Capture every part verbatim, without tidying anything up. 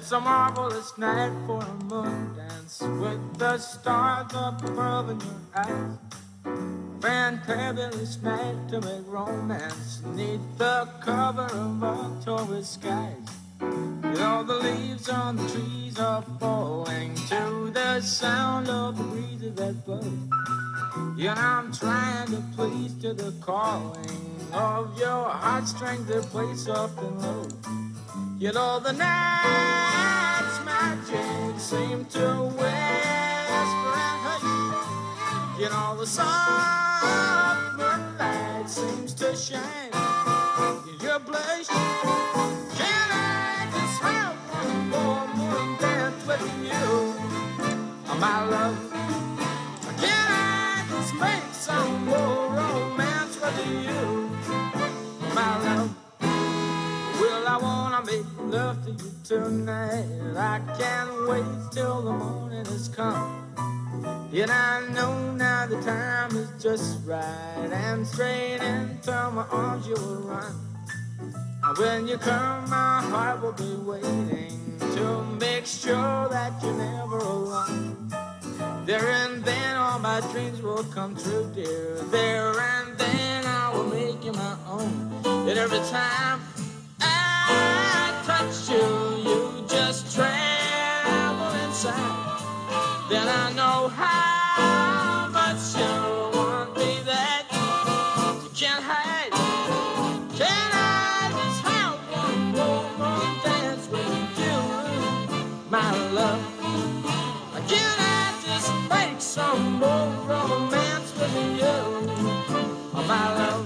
It's a marvelous night for a moon dance with the stars up above in your eyes. Fantabulous night to make romance neath the cover of October skies. You know the leaves on the trees are falling to the sound of the breezes that blow. Yeah, I'm trying to please to the calling of your heartstrings that play soft and low. You know the night's magic seems to whisper and hush. You know the soft moonlight seems to shine in your blush. Can I just have one more moon dance with you, oh, my love? Can I just make some more romance with you, oh, my love? Well, I wanna make love to you tonight. I can't wait till the morning has come. Yet I know now the time is just right, and straight into my arms you will run. And when you come, my heart will be waiting to make sure that you're never alone. There and then all my dreams will come true, dear. There and then I will make you my own. And every time I touch you, you just travel inside. Then I know how much you want me that you can't hide. Can I just have one more moon dance with you, my love? Can I just make some more romance with you, my love?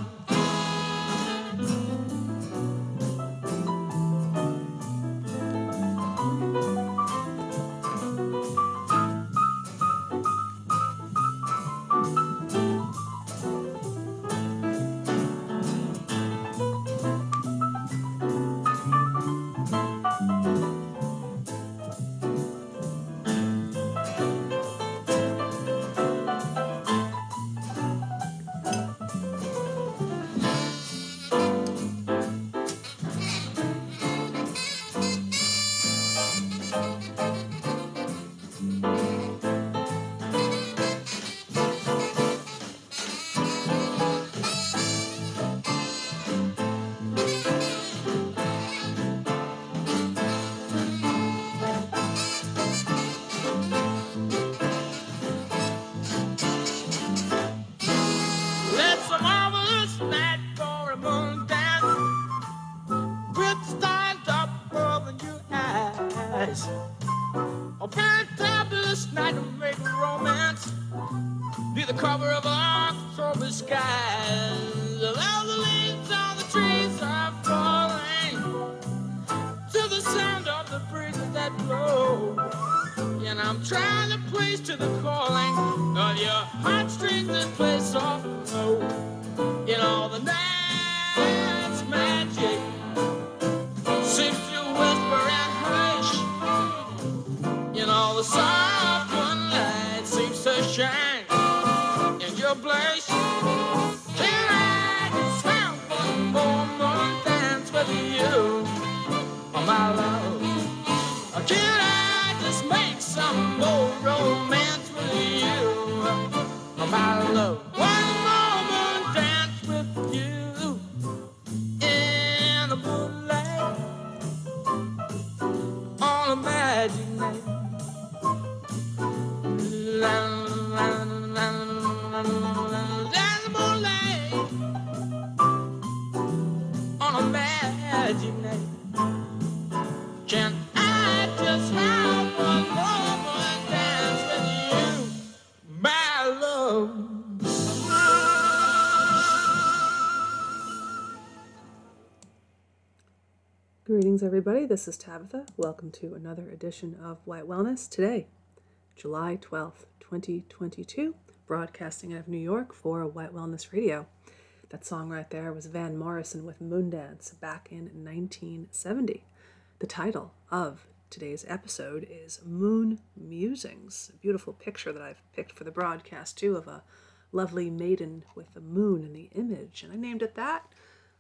Greetings, everybody. This is Tabitha. Welcome to another edition of White Wellness. Today, July twelfth, twenty twenty-two, broadcasting out of New York for White Wellness Radio. That song right there was Van Morrison with Moondance back in nineteen seventy. The title of today's episode is Moon Musings, a beautiful picture that I've picked for the broadcast, too, of a lovely maiden with the moon in the image, and I named it that.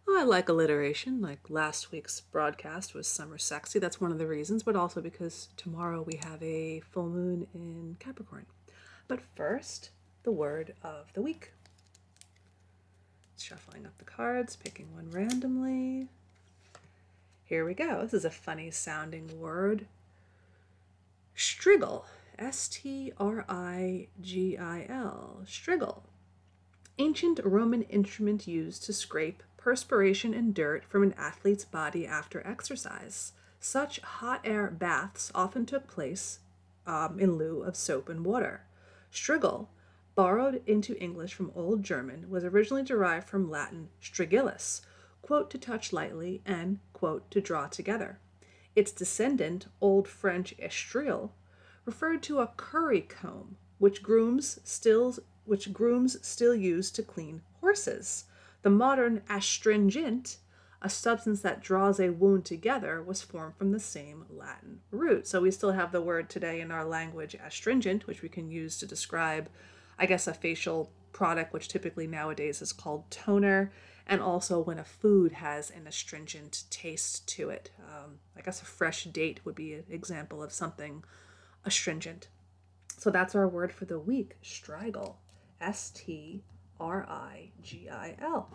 I like alliteration, like last week's broadcast was Summer Sexy. That's one of the reasons, but also because tomorrow we have a full moon in Capricorn. But first, the word of the week. Shuffling up the cards, picking one randomly. Here we go. This is a funny sounding word. Strigil. S T R I G I L. Strigil. Ancient Roman instrument used to scrape perspiration and dirt from an athlete's body after exercise. Such hot air baths often took place um, in lieu of soap and water. Strigil, borrowed into English from Old German, was originally derived from Latin strigillus, quote, to touch lightly, and, quote, to draw together. Its descendant, Old French estrille, referred to a curry comb, which grooms still, which grooms still use to clean horses. The modern astringent, a substance that draws a wound together, was formed from the same Latin root. So we still have the word today in our language astringent, which we can use to describe, I guess, a facial product, which typically nowadays is called toner, and also when a food has an astringent taste to it. Um, I guess a fresh date would be an example of something astringent. So that's our word for the week, strigil, S T R I G I L.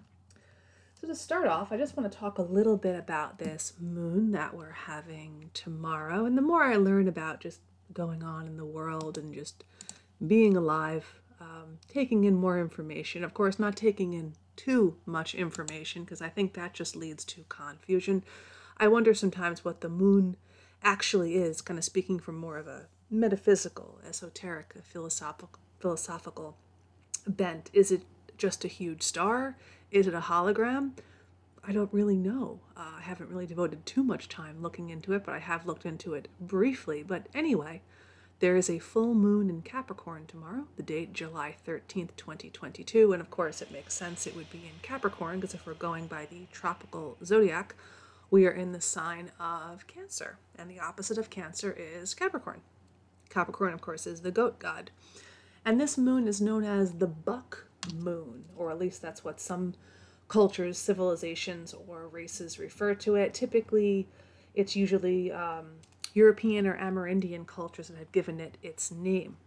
So to start off, I just want to talk a little bit about this moon that we're having tomorrow. And the more I learn about just going on in the world and just being alive, um, taking in more information, of course, not taking in too much information, because I think that just leads to confusion. I wonder sometimes what the moon actually is, kind of speaking from more of a metaphysical, esoteric, philosophical, philosophical bent. Is it just a huge star? Is it a hologram? I don't really know. Uh, I haven't really devoted too much time looking into it, but I have looked into it briefly. But anyway, there is a full moon in Capricorn tomorrow, the date July thirteenth, twenty twenty-two. And of course, it makes sense it would be in Capricorn, because if we're going by the tropical zodiac, we are in the sign of Cancer. And the opposite of Cancer is Capricorn. Capricorn, of course, is the goat god. And this moon is known as the buck moon, or at least that's what some cultures, civilizations, or races refer to it. Typically, it's usually um, European or Amerindian cultures that have given it its name.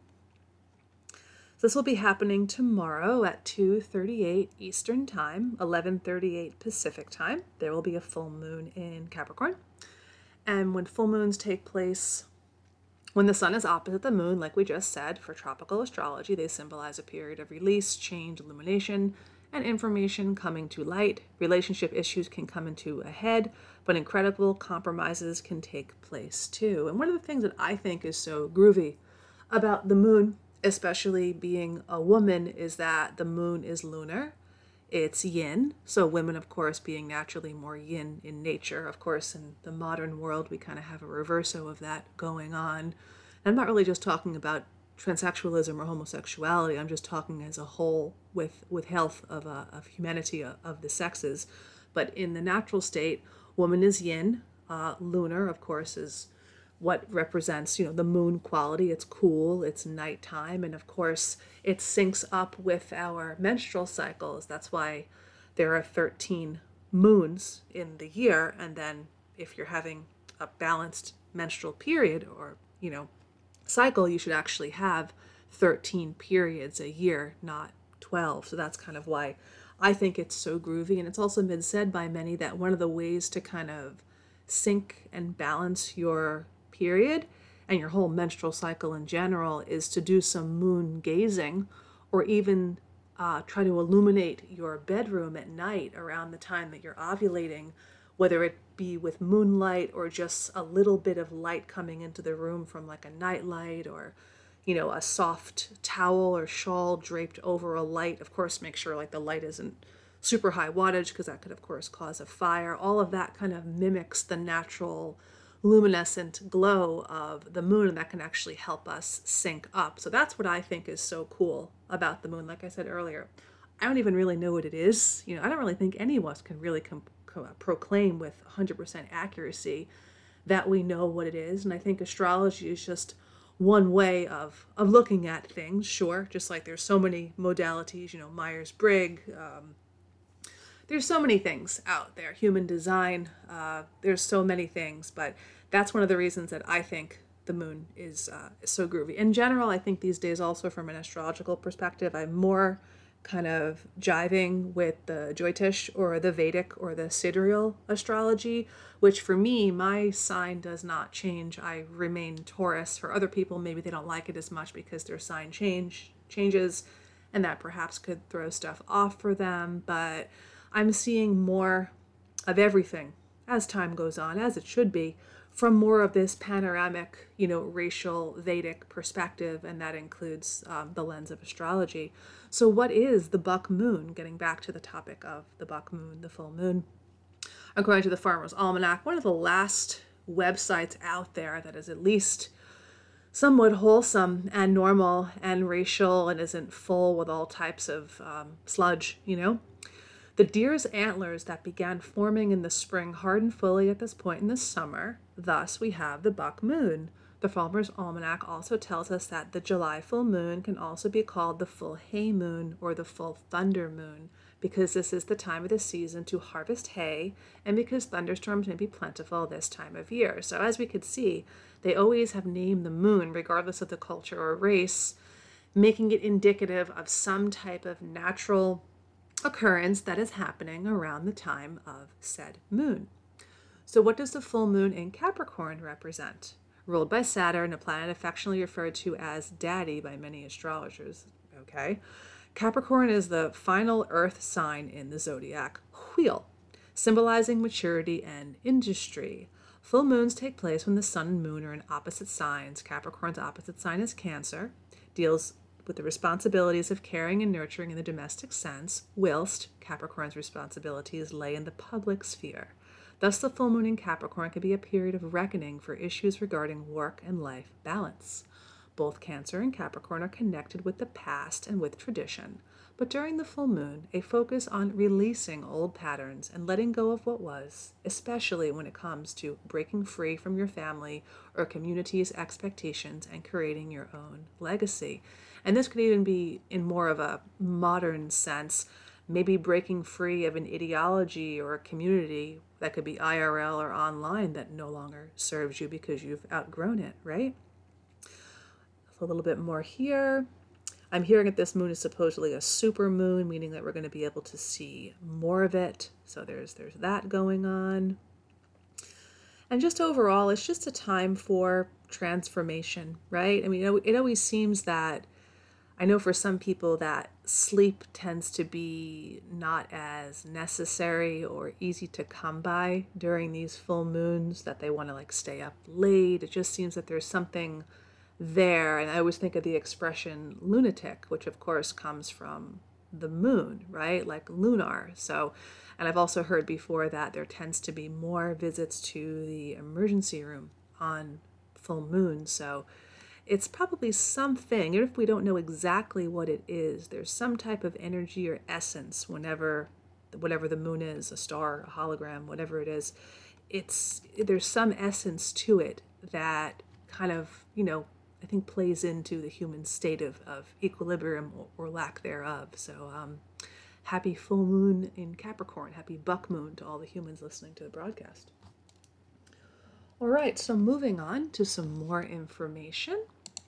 So this will be happening tomorrow at two thirty-eight Eastern Time, eleven thirty-eight Pacific Time. There will be a full moon in Capricorn. And when full moons take place, when the sun is opposite the moon, like we just said, for tropical astrology, they symbolize a period of release, change, illumination, and information coming to light. Relationship issues can come into a head, but incredible compromises can take place too. And one of the things that I think is so groovy about the moon, especially being a woman, is that the moon is lunar. It's yin. So women, of course, being naturally more yin in nature. Of course, in the modern world, we kind of have a reverso of that going on. I'm not really just talking about transsexualism or homosexuality. I'm just talking as a whole with, with health of, uh, of humanity of, of the sexes. But in the natural state, woman is yin. Uh, lunar, of course, is what represents, you know, the moon quality. It's cool, it's nighttime, and of course it syncs up with our menstrual cycles. That's why there are thirteen moons in the year, and then if you're having a balanced menstrual period or, you know, cycle, you should actually have thirteen periods a year, not twelve. So that's kind of why I think it's so groovy. And it's also been said by many that one of the ways to kind of sync and balance your period and your whole menstrual cycle in general is to do some moon gazing, or even uh, try to illuminate your bedroom at night around the time that you're ovulating, whether it be with moonlight or just a little bit of light coming into the room from like a night light, or, you know, a soft towel or shawl draped over a light. Of course, make sure like the light isn't super high wattage, because that could of course cause a fire. All of that kind of mimics the natural luminescent glow of the moon, and that can actually help us sync up. So that's what I think is so cool about the moon. Like I said earlier, I don't even really know what it is. You know, I don't really think any of us can really com- co- proclaim with one hundred percent accuracy that we know what it is. And I think astrology is just one way of, of looking at things, sure, just like there's so many modalities, you know, Myers-Briggs, um, there's so many things out there. Human design, uh, there's so many things, but that's one of the reasons that I think the moon is, uh, is so groovy. In general, I think these days also from an astrological perspective, I'm more kind of jiving with the Jyotish or the Vedic or the sidereal astrology, which for me, my sign does not change. I remain Taurus. For other people, maybe they don't like it as much because their sign change changes, and that perhaps could throw stuff off for them. But I'm seeing more of everything as time goes on, as it should be, from more of this panoramic, you know, racial Vedic perspective, and that includes um, the lens of astrology. So what is the buck moon? Getting back to the topic of the buck moon, the full moon. According to the Farmer's Almanac, one of the last websites out there that is at least somewhat wholesome and normal and racial and isn't full with all types of um, sludge, you know? The deer's antlers that began forming in the spring hardened fully at this point in the summer. Thus, we have the buck moon. The Farmer's Almanac also tells us that the July full moon can also be called the full hay moon or the full thunder moon, because this is the time of the season to harvest hay and because thunderstorms may be plentiful this time of year. So as we could see, they always have named the moon, regardless of the culture or race, making it indicative of some type of natural occurrence that is happening around the time of said moon. So what does the full moon in Capricorn represent? Ruled by Saturn, a planet affectionately referred to as Daddy by many astrologers. Okay. Capricorn is the final earth sign in the zodiac wheel, symbolizing maturity and industry. Full moons take place when the sun and moon are in opposite signs. Capricorn's opposite sign is Cancer, deals with the responsibilities of caring and nurturing in the domestic sense, whilst Capricorn's responsibilities lay in the public sphere. Thus, the full moon in Capricorn can be a period of reckoning for issues regarding work and life balance. Both Cancer and Capricorn are connected with the past and with tradition, but during the full moon, a focus on releasing old patterns and letting go of what was, especially when it comes to breaking free from your family or community's expectations and creating your own legacy. And this could even be in more of a modern sense, maybe breaking free of an ideology or a community that could be I R L or online that no longer serves you because you've outgrown it, right? A little bit more here. I'm hearing that this moon is supposedly a super moon, meaning that we're going to be able to see more of it. So there's there's that going on. And just overall, it's just a time for transformation, right? I mean, it, it always seems that, I know for some people that sleep tends to be not as necessary or easy to come by during these full moons, that they want to like stay up late. It just seems that there's something there. And I always think of the expression lunatic, which of course comes from the moon, right? Like lunar. So, and I've also heard before that there tends to be more visits to the emergency room on full moon. So it's probably something, even if we don't know exactly what it is, there's some type of energy or essence whenever, whatever the moon is, a star, a hologram, whatever it is, it's, there's some essence to it that kind of, you know, I think plays into the human state of, of equilibrium or, or lack thereof. So um, happy full moon in Capricorn, happy buck moon to all the humans listening to the broadcast. All right, so moving on to some more information.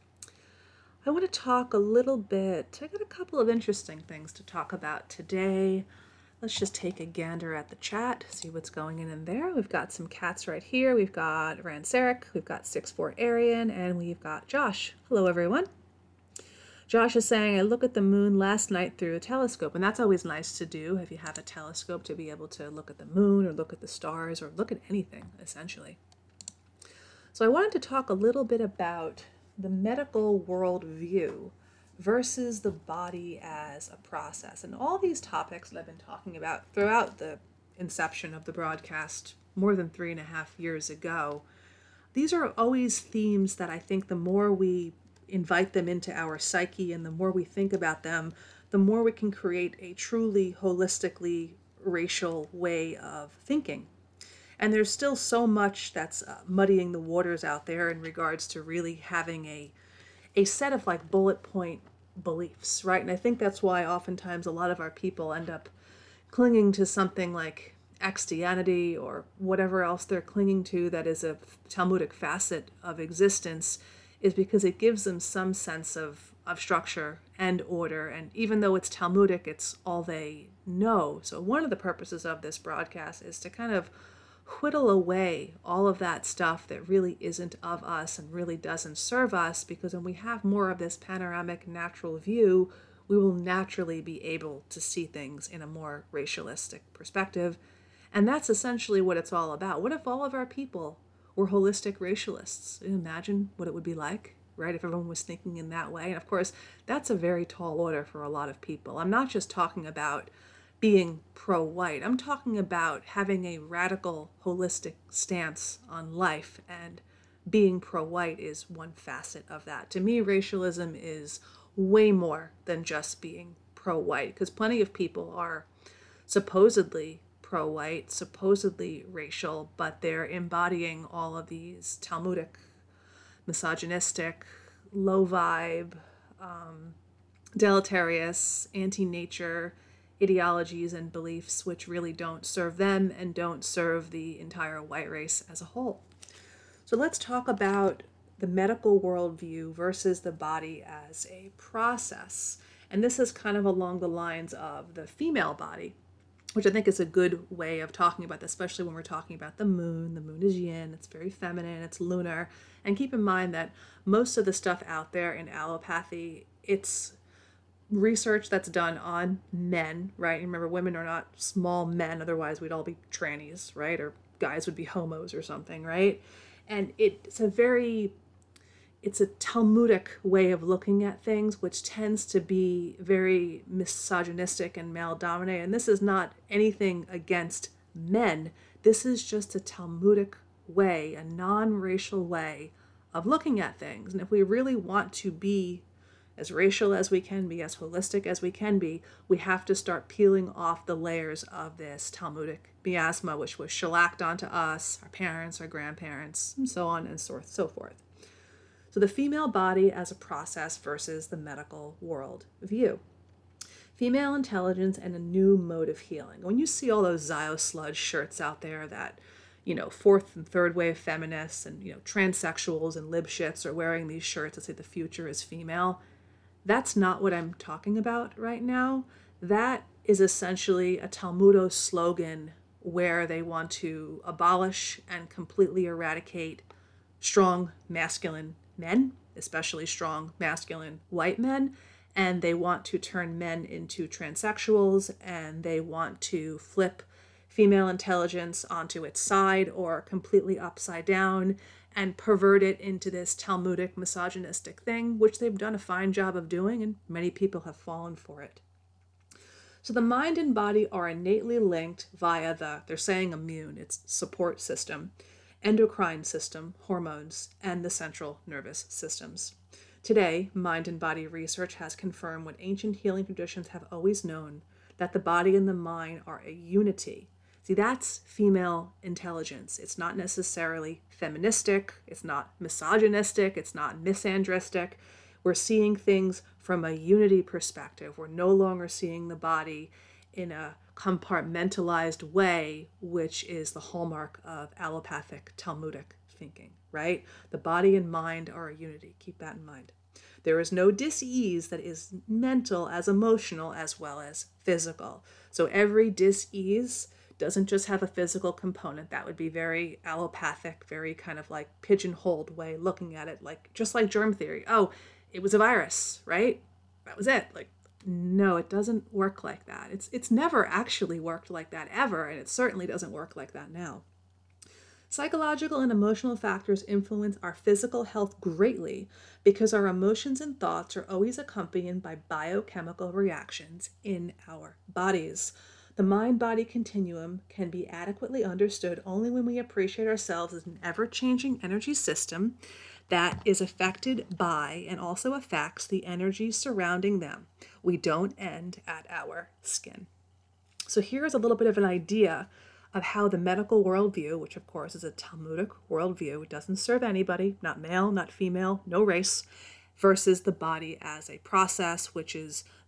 I want to talk a little bit, I got a couple of interesting things to talk about today. Let's just take a gander at the chat, see what's going in in there. We've got some cats right here. We've got Ranseric, we've got six four Arian, and we've got Josh. Hello, everyone. Josh is saying, I looked at the moon last night through a telescope, and that's always nice to do if you have a telescope, to be able to look at the moon or look at the stars or look at anything, essentially. So I wanted to talk a little bit about the medical worldview versus the body as a process. And all these topics that I've been talking about throughout the inception of the broadcast more than three and a half years ago, these are always themes that I think the more we invite them into our psyche and the more we think about them, the more we can create a truly holistically racial way of thinking. And there's still so much that's uh, muddying the waters out there in regards to really having a a set of like bullet point beliefs, right? And I think that's why oftentimes a lot of our people end up clinging to something like Christianity or whatever else they're clinging to that is a Talmudic facet of existence is because it gives them some sense of, of structure and order. And even though it's Talmudic, it's all they know. So one of the purposes of this broadcast is to kind of whittle away all of that stuff that really isn't of us and really doesn't serve us, because when we have more of this panoramic natural view, we will naturally be able to see things in a more racialistic perspective. And that's essentially what it's all about. What if all of our people were holistic racialists? Imagine what it would be like, right, if everyone was thinking in that way. And of course, that's a very tall order for a lot of people. I'm not just talking about being pro-white. I'm talking about having a radical, holistic stance on life, and being pro-white is one facet of that. To me, racialism is way more than just being pro-white, because plenty of people are supposedly pro-white, supposedly racial, but they're embodying all of these Talmudic, misogynistic, low vibe, um, deleterious, anti-nature ideologies and beliefs which really don't serve them and don't serve the entire white race as a whole. So let's talk about the medical worldview versus the body as a process. And this is kind of along the lines of the female body, which I think is a good way of talking about this, especially when we're talking about the moon. The moon is yin, it's very feminine, it's lunar. And keep in mind that most of the stuff out there in allopathy, it's research that's done on men, right? Remember, women are not small men, otherwise we'd all be trannies, right? Or guys would be homos or something, right? And it's a very, it's a Talmudic way of looking at things, which tends to be very misogynistic and male-dominated. And this is not anything against men. This is just a Talmudic way, a non-racial way of looking at things. And if we really want to be as racial as we can be, as holistic as we can be, we have to start peeling off the layers of this Talmudic miasma, which was shellacked onto us, our parents, our grandparents, and so on and so, so forth. So the female body as a process versus the medical world view. Female intelligence and a new mode of healing. When you see all those Zio sludge shirts out there that, you know, fourth and third wave feminists and, you know, transsexuals and lib shits are wearing these shirts that say the future is female, that's not what I'm talking about right now. That is essentially a Talmudo slogan where they want to abolish and completely eradicate strong masculine men, especially strong masculine white men, and they want to turn men into transsexuals, and they want to flip female intelligence onto its side or completely upside down and pervert it into this Talmudic misogynistic thing, which they've done a fine job of doing, and many people have fallen for it. So the mind and body are innately linked via the, they're saying immune, it's support system, endocrine system, hormones, and the central nervous systems. Today, mind and body research has confirmed what ancient healing traditions have always known, that the body and the mind are a unity. See, that's female intelligence. It's not necessarily feministic, it's not misogynistic, it's not misandristic. We're seeing things from a unity perspective. We're no longer seeing the body in a compartmentalized way, which is the hallmark of allopathic Talmudic thinking, right? The body and mind are a unity. Keep that in mind. There is no dis-ease that is mental as emotional as well as physical. So every dis-ease doesn't just have a physical component. That would be very allopathic, very kind of like pigeonholed way looking at it, like just like germ theory. Oh, it was a virus, right? That was it. Like, no, it doesn't work like that. It's it's never actually worked like that ever, and it certainly doesn't work like that now. Psychological and emotional factors influence our physical health greatly because our emotions and thoughts are always accompanied by biochemical reactions in our bodies. The mind-body continuum can be adequately understood only when we appreciate ourselves as an ever-changing energy system that is affected by and also affects the energy surrounding them. We don't end at our skin. So here's a little bit of an idea of how the medical worldview, which of course is a Talmudic worldview, it doesn't serve anybody, not male, not female, no race, versus the body as a process, which is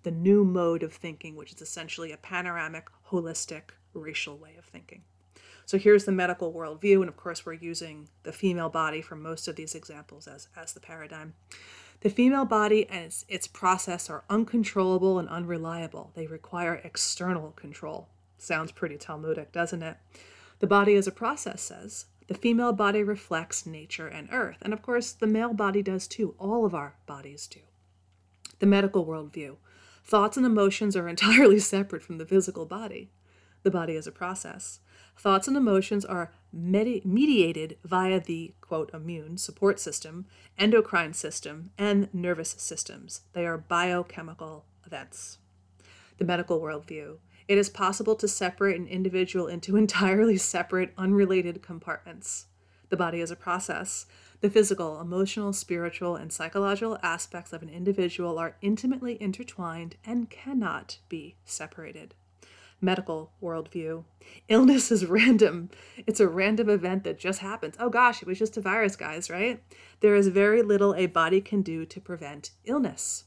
the new mode of thinking, which is essentially a panoramic, holistic, racial way of thinking. So here's the medical worldview, and of course we're using the female body for most of these examples as, as the paradigm. The female body and its, its process are uncontrollable and unreliable. They require external control. Sounds pretty Talmudic, doesn't it? The body as a process says, the female body reflects nature and earth. And of course, the male body does too. All of our bodies do. The medical worldview. Thoughts and emotions are entirely separate from the physical body. The body as a process. Thoughts and emotions are medi- mediated via the, quote, immune support system, endocrine system, and nervous systems. They are biochemical events. The medical worldview. It is possible to separate an individual into entirely separate, unrelated compartments. The body as a process. The physical, emotional, spiritual, and psychological aspects of an individual are intimately intertwined and cannot be separated. Medical worldview. Illness is random. It's a random event that just happens. Oh gosh, it was just a virus, guys, right? There is very little a body can do to prevent illness.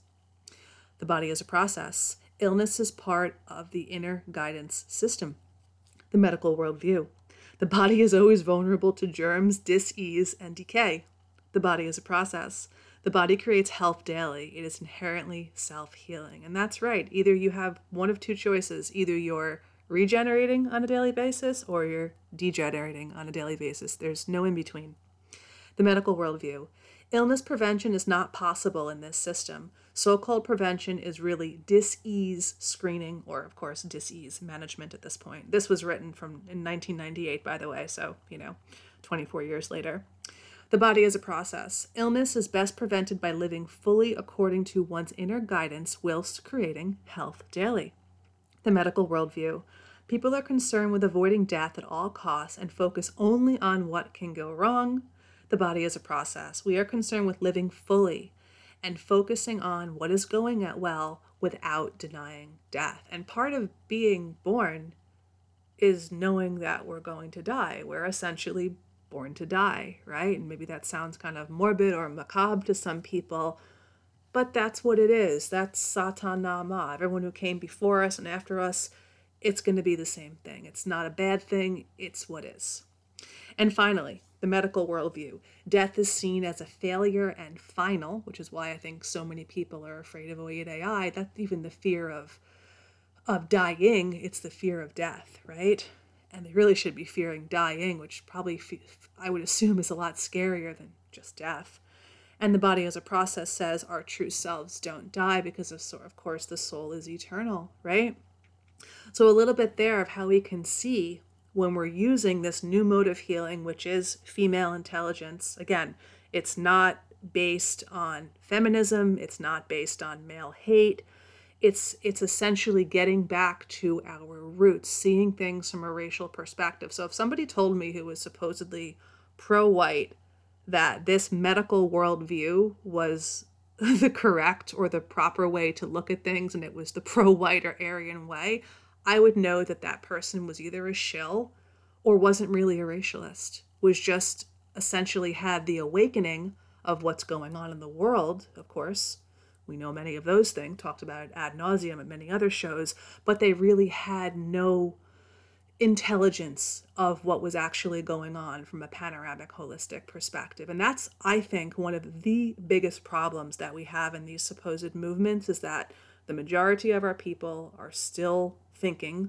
The body as a process. Illness is part of the inner guidance system. The medical worldview. The body is always vulnerable to germs, dis-ease, and decay. The body is a process. The body creates health daily. It is inherently self-healing. And that's right. Either you have one of two choices. Either you're regenerating on a daily basis or you're degenerating on a daily basis. There's no in between. The medical worldview. Illness prevention is not possible in this system. So-called prevention is really dis-ease screening, or of course dis-ease management at this point. This was written from in nineteen ninety-eight, by the way, so, you know, twenty-four years later. The body is a process. Illness is best prevented by living fully according to one's inner guidance whilst creating health daily. The medical worldview. People are concerned with avoiding death at all costs and focus only on what can go wrong. The body is a process. We are concerned with living fully and focusing on what is going at well without denying death. And part of being born is knowing that we're going to die. We're essentially born to die, right? And maybe that sounds kind of morbid or macabre to some people, but that's what it is. That's Satan Nama. Everyone who came before us and after us, it's going to be the same thing. It's not a bad thing. It's what is. And finally, the medical worldview. Death is seen as a failure and final, which is why I think so many people are afraid of O eight A I. That's even the fear of, of dying. It's the fear of death, right? And they really should be fearing dying, which probably I would assume is a lot scarier than just death. And the body as a process says our true selves don't die because of, of course, the soul is eternal, right? So a little bit there of how we can see when we're using this new mode of healing, which is female intelligence. Again, it's not based on feminism. It's not based on male hate. It's it's essentially getting back to our roots, seeing things from a racial perspective. So if somebody told me who was supposedly pro-white that this medical worldview was the correct or the proper way to look at things and it was the pro-white or Aryan way, I would know that that person was either a shill or wasn't really a racialist, was just essentially had the awakening of what's going on in the world, of course. We know many of those things, talked about it ad nauseum at many other shows, but they really had no intelligence of what was actually going on from a panoramic, holistic perspective. And that's, I think, one of the biggest problems that we have in these supposed movements is that the majority of our people are still thinking,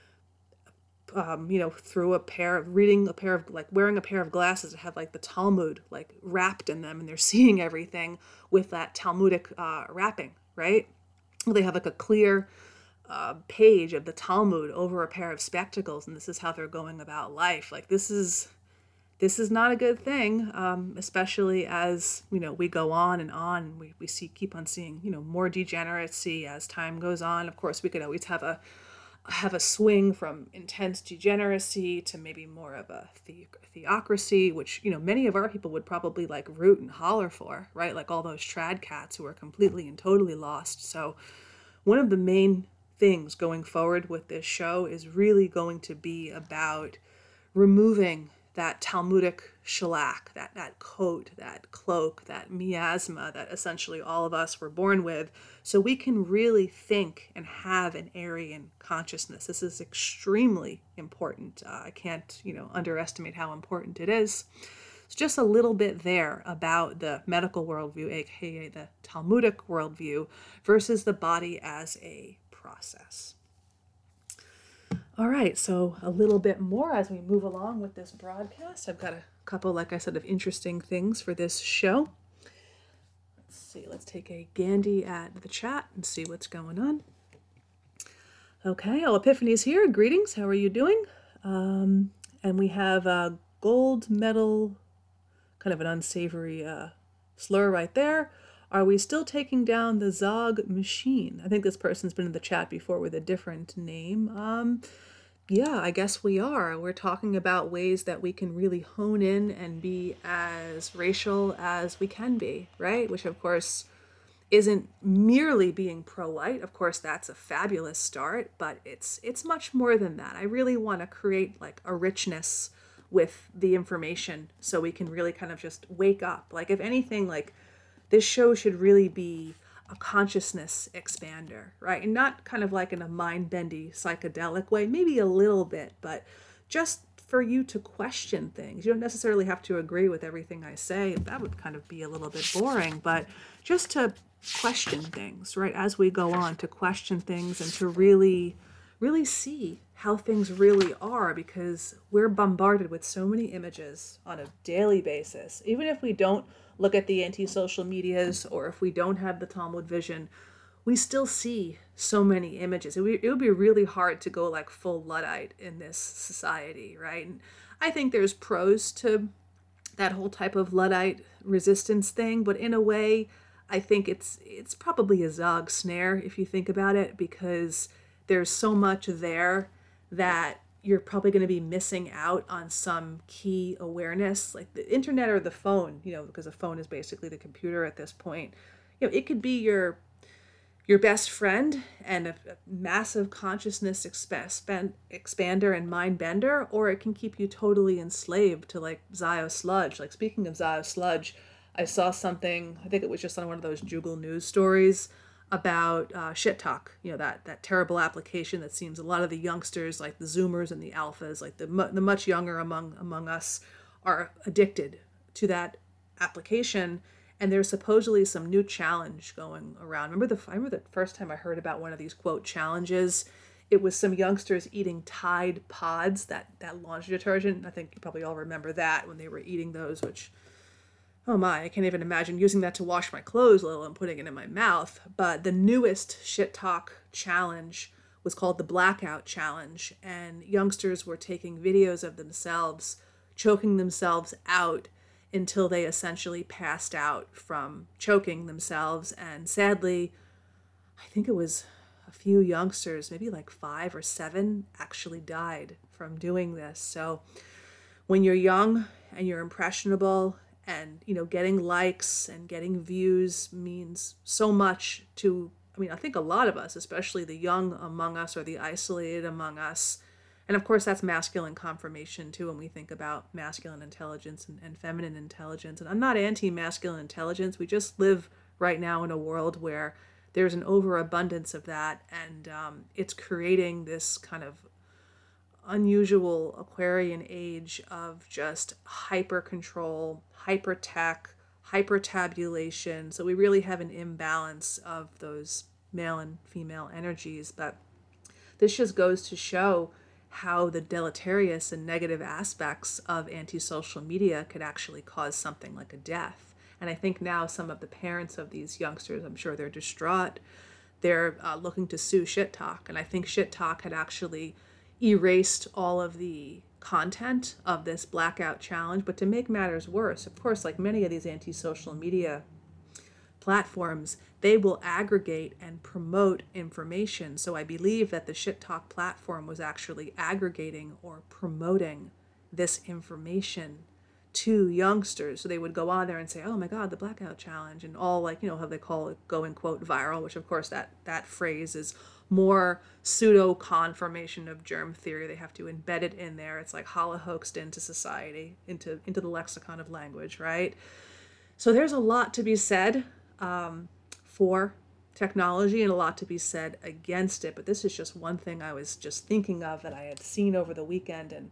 um, you know, through a pair of, reading a pair of, like wearing a pair of glasses that have like the Talmud like wrapped in them, and they're seeing everything with that Talmudic uh, wrapping, right? They have like a clear uh, page of the Talmud over a pair of spectacles, and this is how they're going about life. Like this is, this is not a good thing, um, especially as, you know, we go on and on. We, we see, keep on seeing, you know, more degeneracy as time goes on. Of course, we could always have a have a swing from intense degeneracy to maybe more of a the- theocracy, which, you know, many of our people would probably like root and holler for, right? Like all those trad cats who are completely and totally lost. So one of the main things going forward with this show is really going to be about removing that Talmudic shellac, that, that coat, that cloak, that miasma that essentially all of us were born with, so we can really think and have an Aryan consciousness. This is extremely important. Uh, I can't, you know, underestimate how important it is. It's just a little bit there about the medical worldview, aka the Talmudic worldview, versus the body as a process. All right, so a little bit more as we move along with this broadcast. I've got a couple, like I said, of interesting things for this show. Let's see, let's take a Gandhi at the chat and see what's going on. Okay, oh, Epiphany's here. Greetings, how are you doing? Um, and we have a gold medal, kind of an unsavory uh, slur right there. Are we still taking down the Zog machine? I think this person's been in the chat before with a different name. Um, yeah, I guess we are. We're talking about ways that we can really hone in and be as racial as we can be, right? Which, of course, isn't merely being pro-white. Of course, that's a fabulous start, but it's it's much more than that. I really want to create like a richness with the information so we can really kind of just wake up. Like, if anything, like, this show should really be a consciousness expander, right? And not kind of like in a mind-bendy psychedelic way, maybe a little bit, but just for you to question things. You don't necessarily have to agree with everything I say. That would kind of be a little bit boring, but just to question things, right? As we go on, to question things and to really, really see how things really are, because we're bombarded with so many images on a daily basis. Even if we don't look at the anti-social medias, or if we don't have the Talmud vision, we still see so many images. It would, it would be really hard to go like full Luddite in this society, right? And I think there's pros to that whole type of Luddite resistance thing, but in a way, I think it's it's probably a Zog snare if you think about it, because there's so much there that you're probably going to be missing out on some key awareness, like the internet or the phone, you know, because the phone is basically the computer at this point. You know, it could be your your best friend and a, a massive consciousness exp- expander and mind bender, or it can keep you totally enslaved to like Zio Sludge. Like, speaking of Zio Sludge, I saw something, I think it was just on one of those Juggle news stories, about uh, Shit Talk, you know, that that terrible application that seems a lot of the youngsters, like the Zoomers and the Alphas, like the mu- the much younger among among us, are addicted to that application. And there's supposedly some new challenge going around. Remember the I remember the first time I heard about one of these quote challenges. It was some youngsters eating Tide Pods, that that laundry detergent. I think you probably all remember that, when they were eating those, which, oh my, I can't even imagine using that to wash my clothes, let alone putting it in my mouth. But the newest Shit Talk challenge was called the Blackout Challenge, and youngsters were taking videos of themselves choking themselves out until they essentially passed out from choking themselves. And sadly, I think it was a few youngsters, maybe like five or seven, actually died from doing this. So when you're young and you're impressionable, and, you know, getting likes and getting views means so much to, I mean, I think a lot of us, especially the young among us or the isolated among us. And of course, that's masculine confirmation too, when we think about masculine intelligence and, and feminine intelligence. And I'm not anti-masculine intelligence. We just live right now in a world where there's an overabundance of that. And um, it's creating this kind of unusual Aquarian age of just hyper control, hyper tech, hyper tabulation. So we really have an imbalance of those male and female energies. But this just goes to show how the deleterious and negative aspects of anti-social media could actually cause something like a death. And I think now some of the parents of these youngsters, I'm sure they're distraught. They're uh, looking to sue Shit Talk. And I think Shit Talk had actually erased all of the content of this blackout challenge. But to make matters worse, of course, like many of these anti-social media platforms, they will aggregate and promote information. So I believe that the Shit Talk platform was actually aggregating or promoting this information to youngsters. So they would go on there and say, oh my God, the blackout challenge, and all, like, you know, how they call it, go and quote viral, which of course that that phrase is more pseudo confirmation of germ theory. They have to embed it in there. It's like holohoaxed into society, into into the lexicon of language, right? So there's a lot to be said um, for technology and a lot to be said against it. But this is just one thing I was just thinking of that I had seen over the weekend, and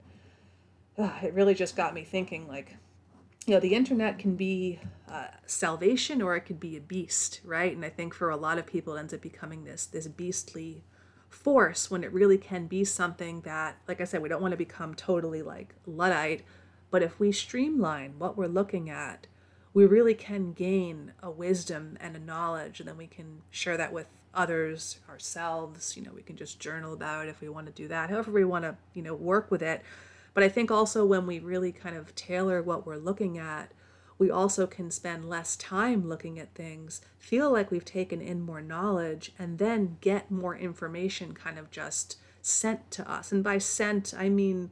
uh, it really just got me thinking, like, you know, the internet can be uh, salvation or it could be a beast, right? And I think for a lot of people it ends up becoming this this beastly force when it really can be something that, like I said, we don't want to become totally like Luddite, but if we streamline what we're looking at, we really can gain a wisdom and a knowledge, and then we can share that with others, ourselves. You know, we can just journal about it if we want to do that, however we want to, you know, work with it. But I think also when we really kind of tailor what we're looking at, we also can spend less time looking at things, feel like we've taken in more knowledge, and then get more information kind of just sent to us. And by sent, I mean,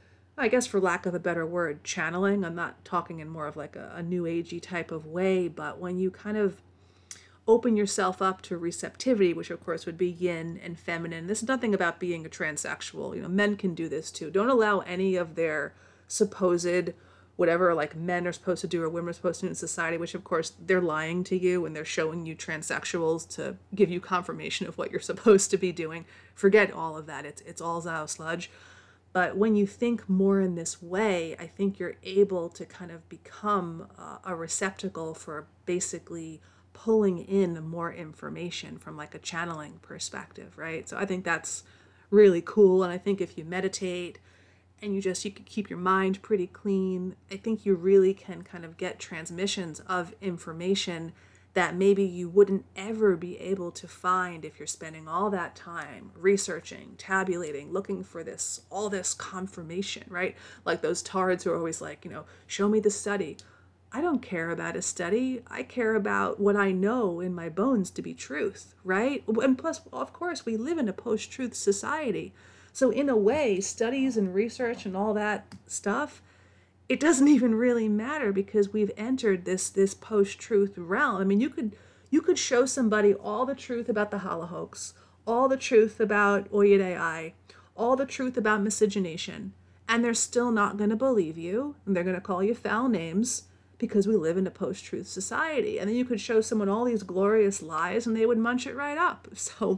I guess for lack of a better word, channeling. I'm not talking in more of like a, a new agey type of way, but when you kind of open yourself up to receptivity, which of course would be yin and feminine. This is nothing about being a transsexual. You know, men can do this too. Don't allow any of their supposed whatever like men are supposed to do or women are supposed to do in society, which of course they're lying to you and they're showing you transsexuals to give you confirmation of what you're supposed to be doing. Forget all of that. It's it's all Zao sludge. But when you think more in this way, I think you're able to kind of become uh, a receptacle for basically pulling in more information from like a channeling perspective, right? So I think that's really cool. And I think if you meditate and you just, you can keep your mind pretty clean, I think you really can kind of get transmissions of information that maybe you wouldn't ever be able to find if you're spending all that time researching, tabulating, looking for this, all this confirmation, right? Like those tards who are always like, you know, show me the study. I don't care about a study. I care about what I know in my bones to be truth, right? And plus, of course, we live in a post-truth society. So in a way, studies and research and all that stuff, it doesn't even really matter because we've entered this this post-truth realm. I mean, you could you could show somebody all the truth about the holohoax, all the truth about Oyed A I, all the truth about miscegenation, and they're still not going to believe you, and they're going to call you foul names because we live in a post-truth society. And then you could show someone all these glorious lies and they would munch it right up. So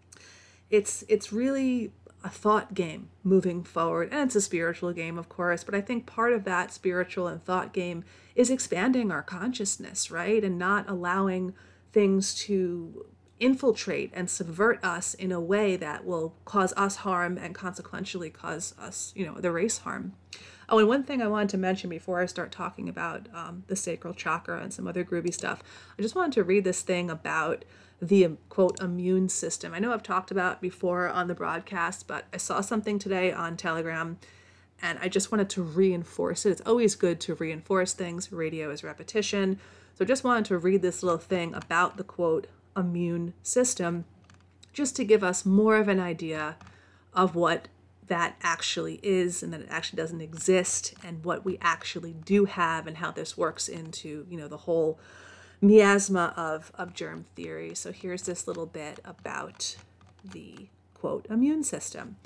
it's it's really a thought game moving forward, and it's a spiritual game, of course, but I think part of that spiritual and thought game is expanding our consciousness, right? And not allowing things to infiltrate and subvert us in a way that will cause us harm and consequentially cause us, you know, the race harm. Oh, and one thing I wanted to mention before I start talking about um, the sacral chakra and some other groovy stuff, I just wanted to read this thing about the, quote, immune system. I know I've talked about it before on the broadcast, but I saw something today on Telegram and I just wanted to reinforce it. It's always good to reinforce things. Radio is repetition. So I just wanted to read this little thing about the, quote, immune system, just to give us more of an idea of what that actually is and that it actually doesn't exist and what we actually do have and how this works into, you know, the whole miasma of, of germ theory. So here's this little bit about the, quote, immune system.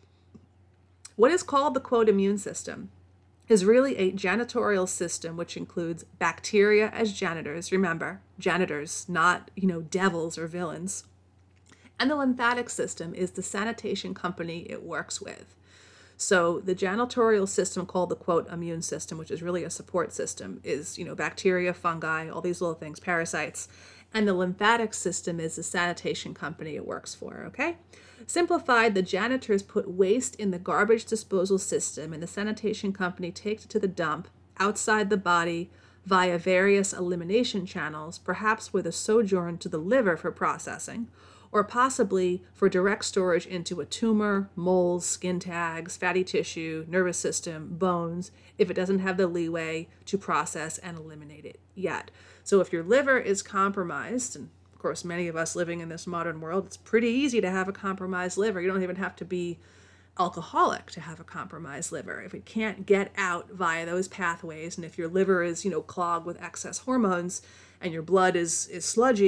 What is called the, quote, immune system is really a janitorial system which includes bacteria as janitors. Remember, janitors, not, you know, devils or villains. And the lymphatic system is the sanitation company it works with. So the janitorial system, called the, quote, immune system, which is really a support system, is, you know, bacteria, fungi, all these little things, parasites. And the lymphatic system is the sanitation company it works for, okay? Simplified, the janitors put waste in the garbage disposal system and the sanitation company takes it to the dump outside the body via various elimination channels, perhaps with a sojourn to the liver for processing, or possibly for direct storage into a tumor, moles, skin tags, fatty tissue, nervous system, bones, if it doesn't have the leeway to process and eliminate it yet. So if your liver is compromised, and of course many of us living in this modern world, it's pretty easy to have a compromised liver. You don't even have to be alcoholic to have a compromised liver. If it can't get out via those pathways, and if your liver is, you know, clogged with excess hormones and your blood is is sludgy,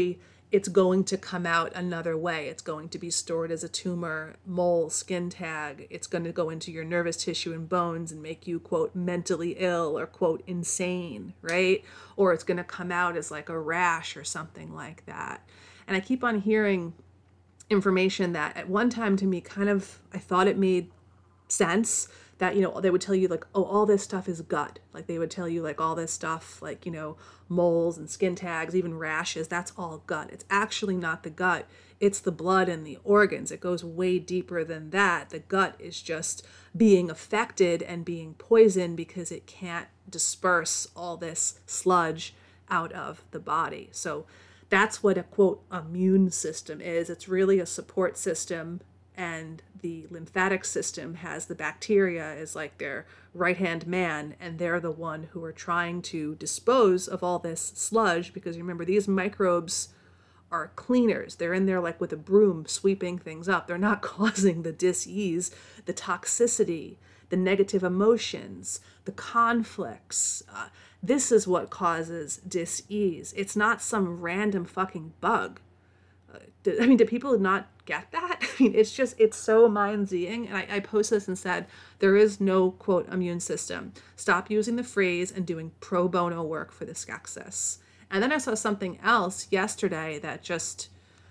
it's going to come out another way. It's going to be stored as a tumor, mole, skin tag. It's going to go into your nervous tissue and bones and make you, quote, mentally ill or, quote, insane, right? Or it's going to come out as like a rash or something like that. And I keep on hearing information that at one time to me kind of, I thought it made sense, that, you know, they would tell you like, oh, all this stuff is gut. Like they would tell you like all this stuff, like, you know, moles and skin tags, even rashes, that's all gut. It's actually not the gut. It's the blood and the organs. It goes way deeper than that. The gut is just being affected and being poisoned because it can't disperse all this sludge out of the body. So that's what a, quote, immune system is. It's really a support system, and the lymphatic system has the bacteria as like their right-hand man, and they're the one who are trying to dispose of all this sludge, because remember, these microbes are cleaners. They're in there like with a broom sweeping things up. They're not causing the dis-ease, the toxicity, the negative emotions, the conflicts. Uh, this is what causes dis-ease. It's not some random fucking bug. I mean, do people not get that? I mean, it's just, it's so mind-zing. And I, I posted this and said, there is no, quote, immune system. Stop using the phrase and doing pro bono work for the Skeksis. And then I saw something else yesterday that just,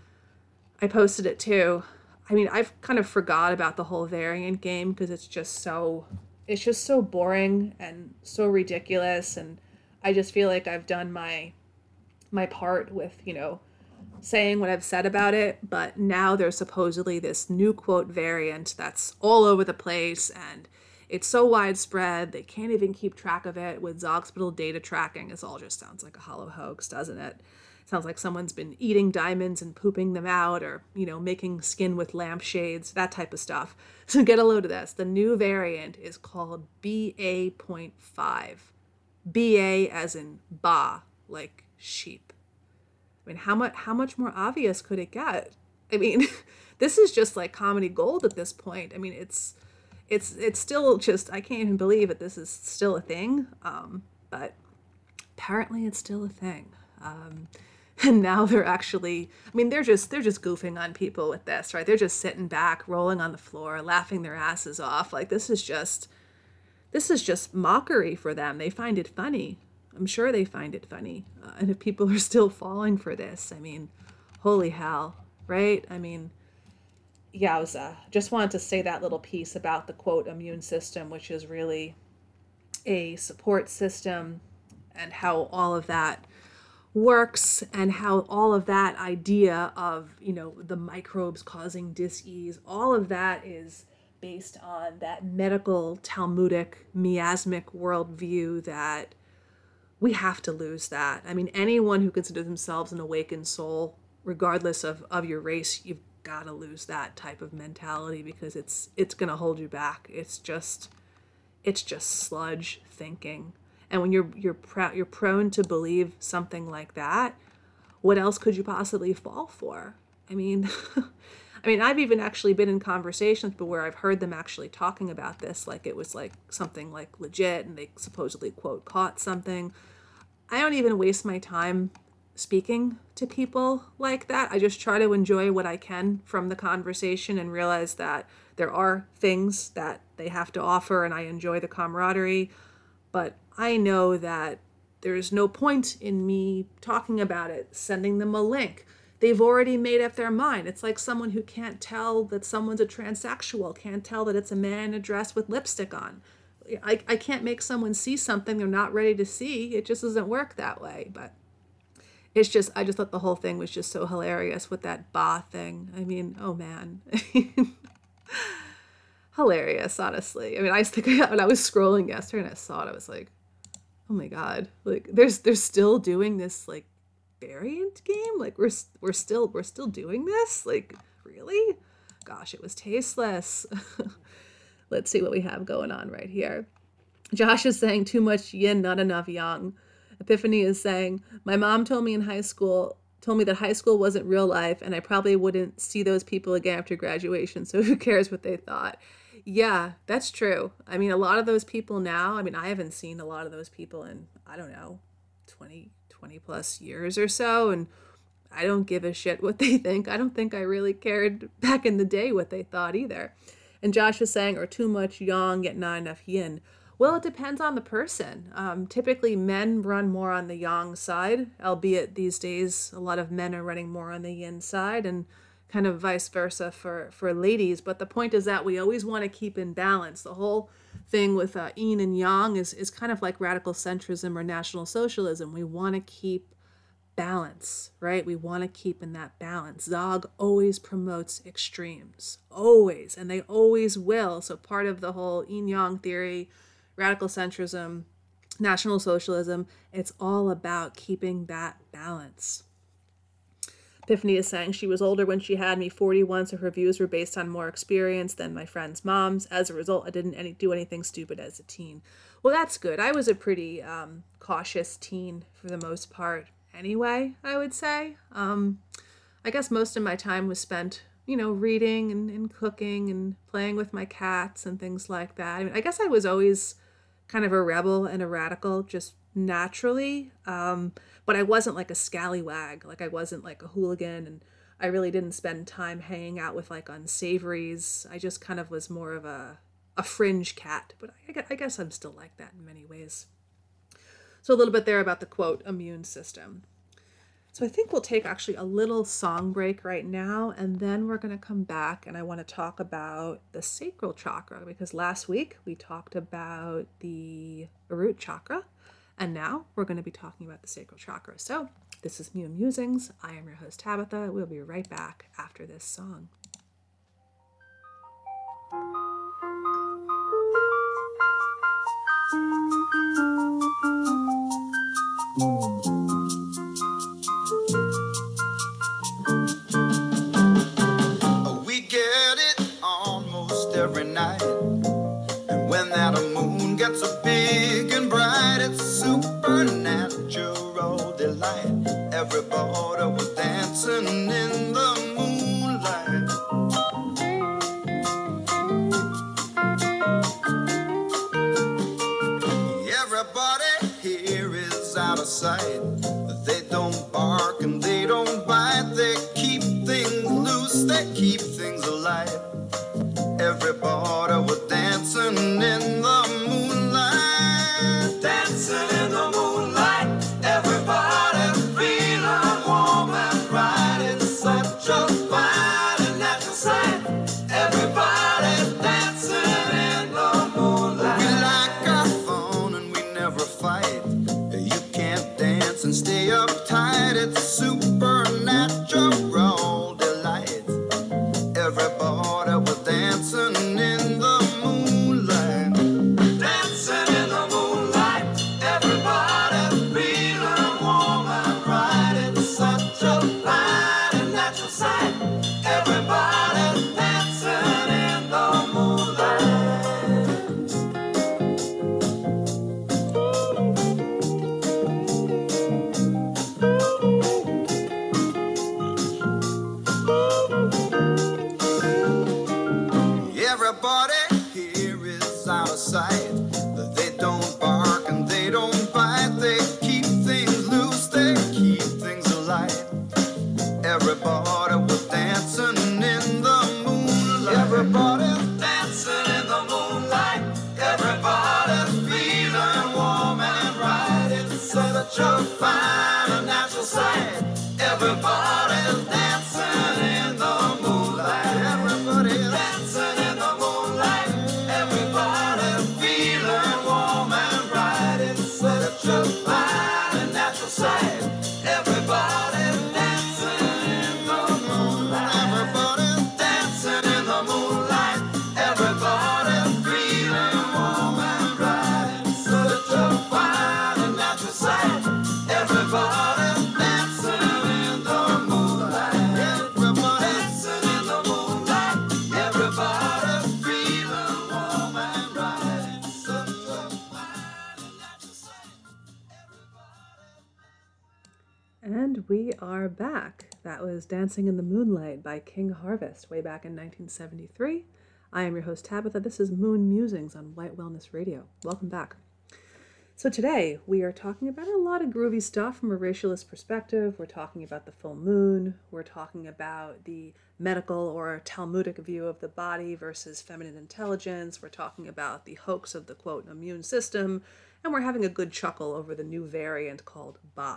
I posted it too. I mean, I've kind of forgot about the whole variant game because it's just so, it's just so boring and so ridiculous. And I just feel like I've done my, my part with, you know, saying what I've said about it, but now there's supposedly this new, quote, variant that's all over the place, and it's so widespread they can't even keep track of it with Zogspital data tracking. It all just sounds like a hollow hoax, doesn't it? It sounds like someone's been eating diamonds and pooping them out, or, you know, making skin with lampshades, that type of stuff. So get a load of this. The new variant is called B A point five. B A as in ba, like sheep. I mean, how much how much more obvious could it get? I mean, this is just like comedy gold at this point. I mean, it's it's it's still just, I can't even believe that this is still a thing. Um, but apparently it's still a thing. Um, and now they're actually, I mean, they're just they're just goofing on people with this, right? They're just sitting back, rolling on the floor, laughing their asses off. Like this is just this is just mockery for them. They find it funny. I'm sure they find it funny. Uh, and if people are still falling for this, I mean, holy hell, right? I mean, yowza. Just wanted to say that little piece about the, quote, immune system, which is really a support system, and how all of that works, and how all of that idea of, you know, the microbes causing dis-ease, all of that is based on that medical Talmudic miasmic worldview that we have to lose that. I mean, anyone who considers themselves an awakened soul, regardless of, of your race, you've got to lose that type of mentality, because it's it's going to hold you back. It's just it's just sludge thinking. And when you're you're pr- you're prone to believe something like that, what else could you possibly fall for? I mean, I mean, I've even actually been in conversations but where I've heard them actually talking about this like it was like something like legit, and they supposedly, quote, caught something. I don't even waste my time speaking to people like that. I just try to enjoy what I can from the conversation and realize that there are things that they have to offer, and I enjoy the camaraderie. But I know that there's no point in me talking about it, sending them a link. They've already made up their mind. It's like someone who can't tell that someone's a transsexual, can't tell that it's a man in a dress with lipstick on. I, I can't make someone see something they're not ready to see. It just doesn't work that way. But it's just, I just thought the whole thing was just so hilarious with that ba thing. I mean, oh man. Hilarious, honestly. I mean, I was thinking, when I was scrolling yesterday and I saw it, I was like, oh my God, like there's, they're still doing this like variant game. Like we're, we're still, we're still doing this. Like, really? Gosh, it was tasteless. Let's see what we have going on right here. Josh is saying too much yin, not enough yang. Epiphany is saying, my mom told me in high school, told me that high school wasn't real life and I probably wouldn't see those people again after graduation. So who cares what they thought? Yeah, that's true. I mean, a lot of those people now, I mean, I haven't seen a lot of those people in, I don't know, twenty, twenty plus years or so. And I don't give a shit what they think. I don't think I really cared back in the day what they thought either. And Josh was saying, or too much yang yet not enough yin. Well, it depends on the person. Um, typically, men run more on the yang side, albeit these days a lot of men are running more on the yin side, and kind of vice versa for, for ladies. But the point is that we always want to keep in balance. The whole thing with uh, yin and yang is, is kind of like radical centrism or national socialism. We want to keep balance, right? We want to keep in that balance. Zog always promotes extremes, always, and they always will. So part of the whole yin-yang theory, radical centrism, national socialism, it's all about keeping that balance. Epiphany is saying she was older when she had me, forty-one, so her views were based on more experience than my friends' moms. As a result, I didn't any, do anything stupid as a teen. Well, that's good. I was a pretty um, cautious teen for the most part anyway, I would say. Um, I guess most of my time was spent, you know, reading and, and cooking and playing with my cats and things like that. I mean, I guess I was always kind of a rebel and a radical just naturally, um, but I wasn't like a scallywag. Like I wasn't like a hooligan, and I really didn't spend time hanging out with like unsavories. I just kind of was more of a, a fringe cat, but I, I guess I'm still like that in many ways. So a little bit there about the, quote, immune system. So I think we'll take actually a little song break right now, and then we're going to come back and I want to talk about the sacral chakra, because last week we talked about the root chakra, and now we're going to be talking about the sacral chakra. So this is Moon Musings. I am your host, Tabitha. We'll be right back after this song. We get it almost every night, and when that moon gets so big and bright, it's supernatural delight. Everybody was dancing in the moonlight. Everybody here is out of sight. They don't bark and they don't bite. They keep things loose, they keep things alive. Everybody was dancing in the moonlight. Dancing in the moonlight. Everybody feeling warm and bright. It's such a fine and natural sight. Everybody dancing in the moonlight. We like our fun and we never fight. You can't dance and stay uptight. It's supernatural delight. Everybody was dancing in the moonlight. Dancing in the moonlight. Everybody feeling warm and bright. It's such a fine and natural sight. Everybody dancing in the moonlight. Everybody here is out of sight. They don't bark and they don't bite. They keep things loose, they keep things alive. Everybody was dancing in the moonlight. Everybody's dancing in the moonlight. Everybody's feeling warm and right. It's such a fine and natural sight. Everybody's dancing in the moonlight. Everybody's dancing in the moonlight. Everybody feeling warm and bright. It's such a fine and natural sight. Everybody dancing in the moonlight. Everybody dancing in the moonlight. Everybody feeling warm and bright. It's such a fine and natural sight. Everybody dancing in the moonlight. Everybody dancing in the moonlight. Everybody feeling warm and bright. It's such a fine and natural sight. And we are back. That was Dancing in the Moonlight by King Harvest way back in nineteen seventy-three. I am your host, Tabitha. This is Moon Musings on White Wellness Radio. Welcome back. So today we are talking about a lot of groovy stuff from a racialist perspective. We're talking about the full moon. We're talking about the medical or Talmudic view of the body versus feminine intelligence. We're talking about the hoax of the, quote, immune system. And we're having a good chuckle over the new variant called Ba.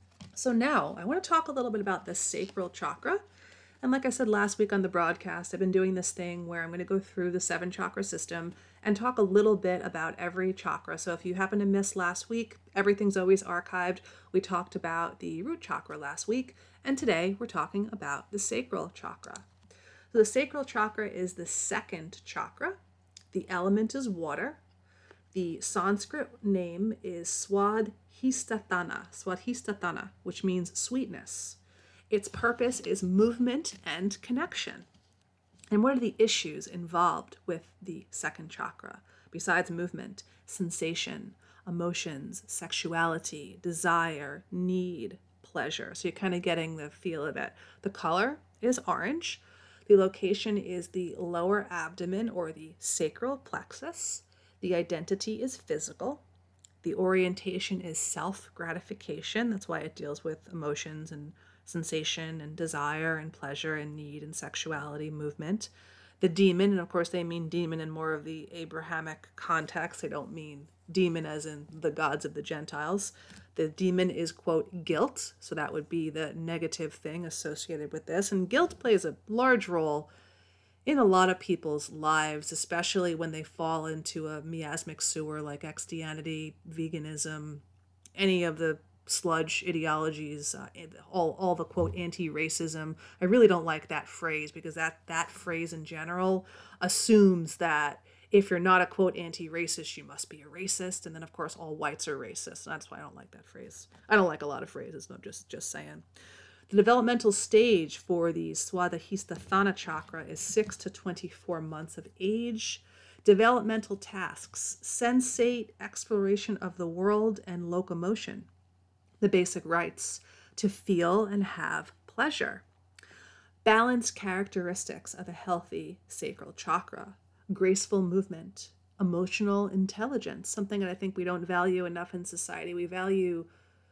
So now I want to talk a little bit about the sacral chakra. And like I said last week on the broadcast, I've been doing this thing where I'm going to go through the seven chakra system and talk a little bit about every chakra. So if you happen to miss last week, everything's always archived. We talked about the root chakra last week, and today we're talking about the sacral chakra. So the sacral chakra is the second chakra. The element is water. The Sanskrit name is Swadhisthana, Swadhisthana, which means sweetness. Its purpose is movement and connection. And what are the issues involved with the second chakra? Besides movement, sensation, emotions, sexuality, desire, need, pleasure. So you're kind of getting the feel of it. The color is orange. The location is the lower abdomen or the sacral plexus. The identity is physical. The orientation is self-gratification. That's why it deals with emotions and sensation and desire and pleasure and need and sexuality, movement. The demon, and of course they mean demon in more of the Abrahamic context. They don't mean demon as in the gods of the Gentiles. The demon is, quote, guilt. So that would be the negative thing associated with this. And guilt plays a large role in a lot of people's lives, especially when they fall into a miasmic sewer like Christianity, veganism, any of the sludge ideologies, uh, all, all the, quote, anti-racism. I really don't like that phrase because that, that phrase in general assumes that if you're not a, quote, anti-racist, you must be a racist. And then, of course, all whites are racist. And that's why I don't like that phrase. I don't like a lot of phrases, no, just, just saying. The developmental stage for the Swadhisthana chakra is six to twenty-four months of age. Developmental tasks, sensate, exploration of the world, and locomotion. The basic rights to feel and have pleasure. Balanced characteristics of a healthy sacral chakra. Graceful movement. Emotional intelligence, something that I think we don't value enough in society. We value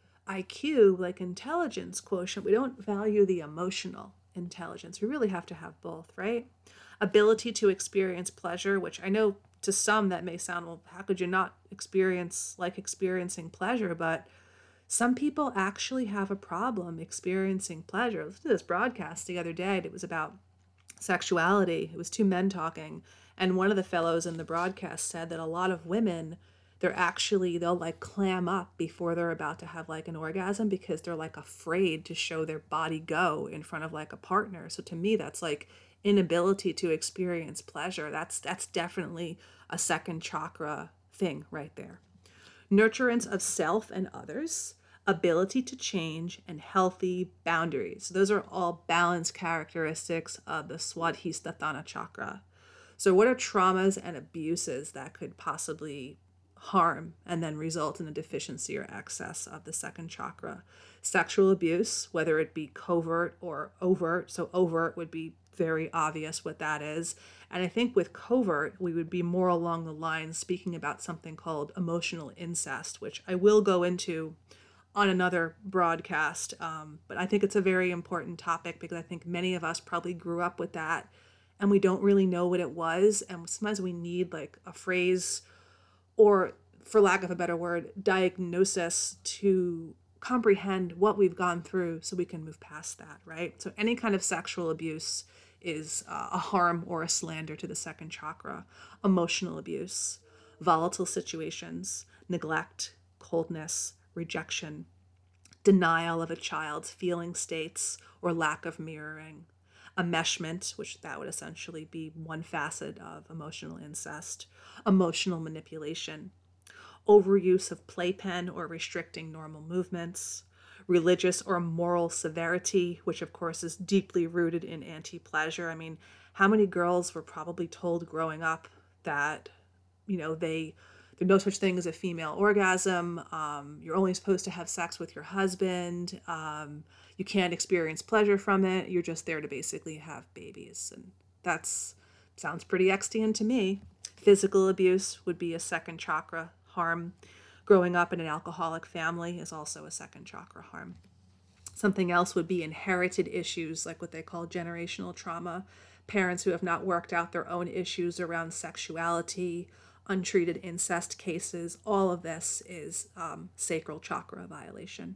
I Q, like intelligence quotient. We don't value the emotional intelligence. We really have to have both, right? Ability to experience pleasure, which I know to some that may sound, well, how could you not experience like experiencing pleasure? But some people actually have a problem experiencing pleasure. Listen to this broadcast the other day. It was about sexuality. It was two men talking. And one of the fellows in the broadcast said that a lot of women, they're actually, they'll like clam up before they're about to have like an orgasm because they're like afraid to show their body go in front of like a partner. So to me, that's like inability to experience pleasure. That's, that's definitely a second chakra thing right there. Nurturance of self and others, ability to change, and healthy boundaries. Those are all balanced characteristics of the Swadhisthana chakra. So what are traumas and abuses that could possibly harm and then result in a deficiency or excess of the second chakra? Sexual abuse, whether it be covert or overt. So overt would be very obvious what that is. And I think with covert, we would be more along the lines speaking about something called emotional incest, which I will go into on another broadcast. Um, but I think it's a very important topic because I think many of us probably grew up with that and we don't really know what it was. And sometimes we need like a phrase or, for lack of a better word, diagnosis to comprehend what we've gone through so we can move past that, right? So any kind of sexual abuse is uh, a harm or a slander to the second chakra. Emotional abuse, volatile situations, neglect, coldness, rejection, denial of a child's feeling states or lack of mirroring, enmeshment, which that would essentially be one facet of emotional incest, emotional manipulation, overuse of playpen or restricting normal movements, religious or moral severity, which of course is deeply rooted in anti-pleasure. I mean, how many girls were probably told growing up that, you know, they there's no such thing as a female orgasm. Um, you're only supposed to have sex with your husband. Um, you can't experience pleasure from it. You're just there to basically have babies. And that's sounds pretty Xtian to me. Physical abuse would be a second chakra harm. growing up in an alcoholic family is also a second chakra harm. Something else would be inherited issues, like what they call generational trauma. Parents who have not worked out their own issues around sexuality, untreated incest cases, all of this is um, sacral chakra violation.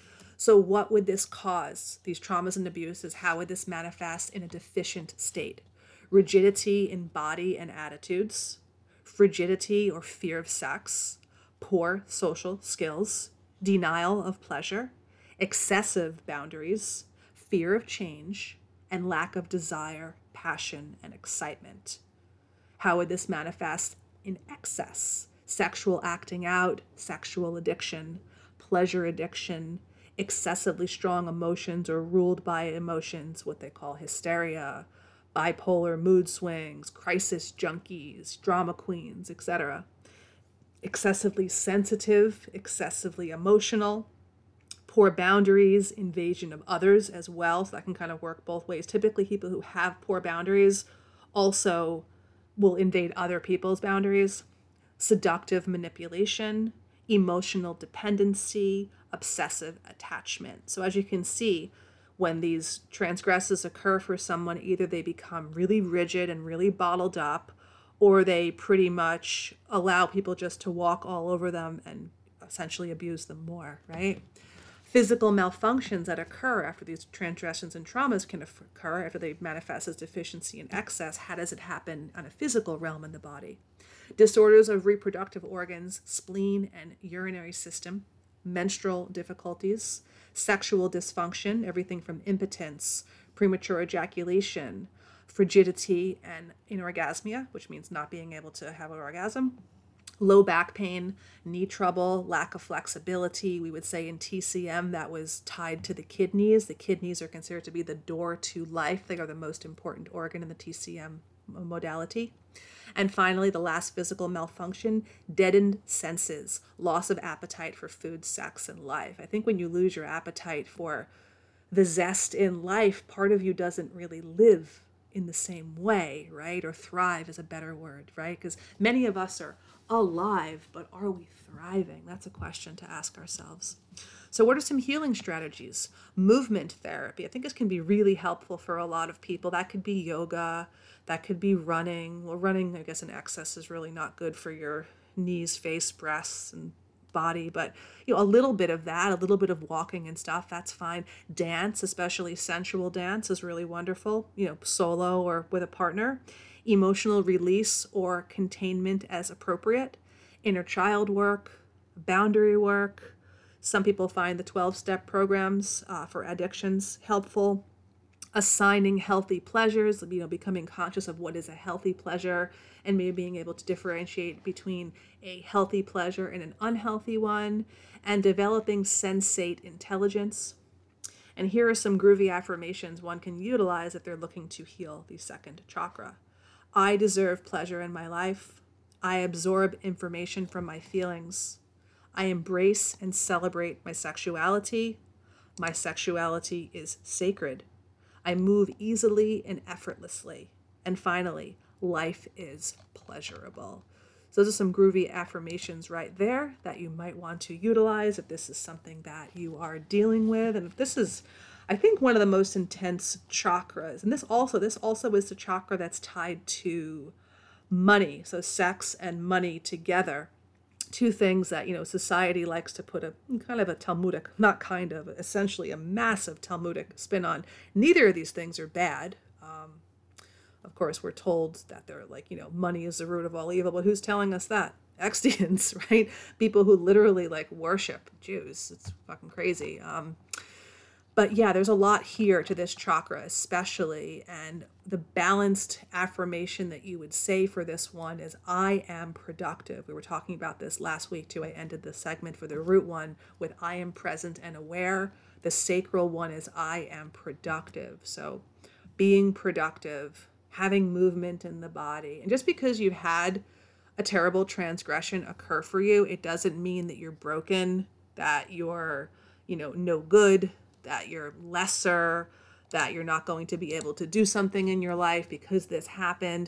So what would this cause? These traumas and abuses, how would this manifest in a deficient state? Rigidity in body and attitudes, frigidity or fear of sex, poor social skills, denial of pleasure, excessive boundaries, fear of change, and lack of desire, passion, and excitement. How would this manifest in excess? Sexual acting out, sexual addiction, pleasure addiction, excessively strong emotions or ruled by emotions, what they call hysteria, bipolar mood swings, crisis junkies, drama queens, et cetera. Excessively sensitive, excessively emotional, poor boundaries, invasion of others as well. So that can kind of work both ways. Typically, people who have poor boundaries also will invade other people's boundaries. Seductive manipulation, emotional dependency, obsessive attachment. So as you can see, when these transgressions occur for someone, either they become really rigid and really bottled up, or they pretty much allow people just to walk all over them and essentially abuse them more, right? Physical malfunctions that occur after these transgressions and traumas can occur after they manifest as deficiency and excess. How does it happen on a physical realm in the body? Disorders of reproductive organs, spleen and urinary system, menstrual difficulties, sexual dysfunction, everything from impotence, premature ejaculation, frigidity and anorgasmia, which means not being able to have an orgasm, low back pain, knee trouble, lack of flexibility. We would say in T C M that was tied to the kidneys. The kidneys are considered to be the door to life. They are the most important organ in the T C M modality. And finally, the last physical malfunction, deadened senses, loss of appetite for food, sex, and life. I think when you lose your appetite for the zest in life, part of you doesn't really live in the same way, right? Or thrive is a better word, right? Because many of us are alive, but are we thriving? That's a question to ask ourselves. So what are some healing strategies? Movement therapy. I think this can be really helpful for a lot of people. That could be yoga. That could be running. Well, running, I guess, in excess is really not good for your knees, face, breasts, and body, but you know, a little bit of that, a little bit of walking and stuff, that's fine. Dance, especially sensual dance, is really wonderful, you know, solo or with a partner. Emotional release or containment as appropriate. Inner child work, boundary work. Some people find the twelve-step programs uh, for addictions helpful. Assigning healthy pleasures, you know, becoming conscious of what is a healthy pleasure and maybe being able to differentiate between a healthy pleasure and an unhealthy one, and developing sensate intelligence. And here are some groovy affirmations one can utilize if they're looking to heal the second chakra. I deserve pleasure in my life. I absorb information from my feelings. I embrace and celebrate my sexuality. My sexuality is sacred. I move easily and effortlessly. And finally, life is pleasurable. So those are some groovy affirmations right there that you might want to utilize if this is something that you are dealing with. And if this is, I think, one of the most intense chakras. And this also, this also is the chakra that's tied to money. So sex and money together. Two things that, you know, society likes to put a kind of a Talmudic, not kind of, essentially a massive Talmudic spin on. Neither of these things are bad. Um, of course, we're told that they're like, you know, money is the root of all evil, but who's telling us that? Extians, right? People who literally like worship Jews. It's fucking crazy. Um, But yeah, there's a lot here to this chakra especially, and the balanced affirmation that you would say for this one is, I am productive. We were talking about this last week too. I ended the segment for the root one with I am present and aware. The sacral one is I am productive. So being productive, having movement in the body. And just because you've had a terrible transgression occur for you, it doesn't mean that you're broken, that you're, you know, no good, that you're lesser, that you're not going to be able to do something in your life because this happened.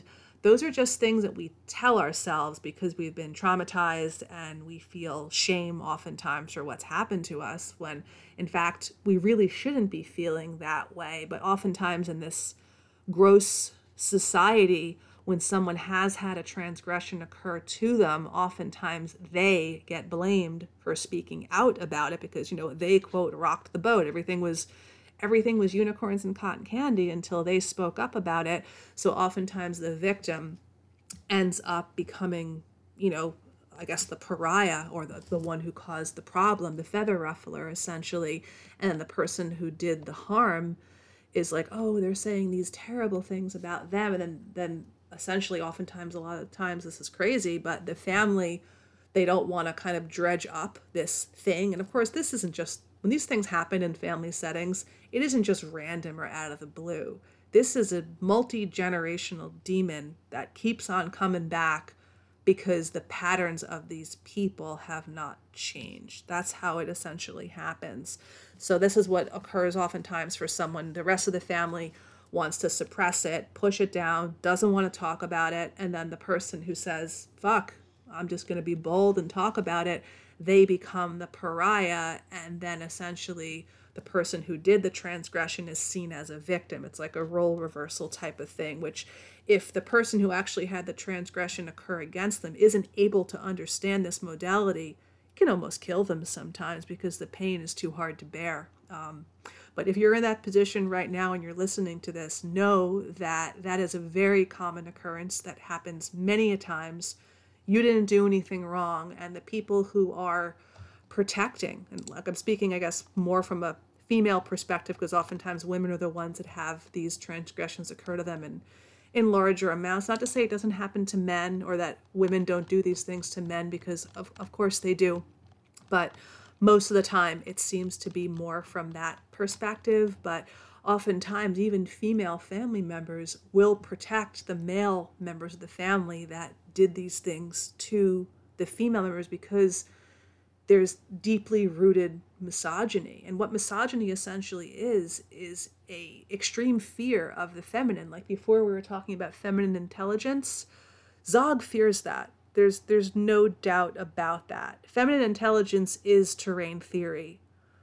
those are just things that we tell ourselves because we've been traumatized and we feel shame oftentimes for what's happened to us, when in fact we really shouldn't be feeling that way. But oftentimes in this gross society, when someone has had a transgression occur to them, oftentimes they get blamed for speaking out about it because, you know, they, quote, rocked the boat. Everything was everything was unicorns and cotton candy until they spoke up about it. So oftentimes the victim ends up becoming, you know, I guess the pariah, or the, the one who caused the problem, the feather ruffler, essentially. And the person who did the harm is like, oh, they're saying these terrible things about them. And then, then essentially, oftentimes, a lot of times, this is crazy, but the family, they don't want to kind of dredge up this thing. And of course, this isn't just, when these things happen in family settings, it isn't just random or out of the blue. This is a multi-generational demon that keeps on coming back because the patterns of these people have not changed. That's how it essentially happens. So this is what occurs oftentimes for someone. The rest of the family wants to suppress it, push it down, doesn't want to talk about it. And then the person who says, fuck, I'm just going to be bold and talk about it, they become the pariah. And then essentially the person who did the transgression is seen as a victim. It's like a role reversal type of thing, which if the person who actually had the transgression occur against them isn't able to understand this modality, it can almost kill them sometimes because the pain is too hard to bear. Um, But if you're in that position right now and you're listening to this, know that that is a very common occurrence that happens many a times. You didn't do anything wrong. And the people who are protecting, and like I'm speaking, I guess, more from a female perspective, because oftentimes women are the ones that have these transgressions occur to them in, in larger amounts. Not to say it doesn't happen to men or that women don't do these things to men, because of, of course they do. But most of the time, it seems to be more from that perspective, but oftentimes even female family members will protect the male members of the family that did these things to the female members because there's deeply rooted misogyny. And what misogyny essentially is, is a extreme fear of the feminine. Like before we were talking about feminine intelligence, Zog fears that. There's there's no doubt about that. Feminine intelligence is terrain theory.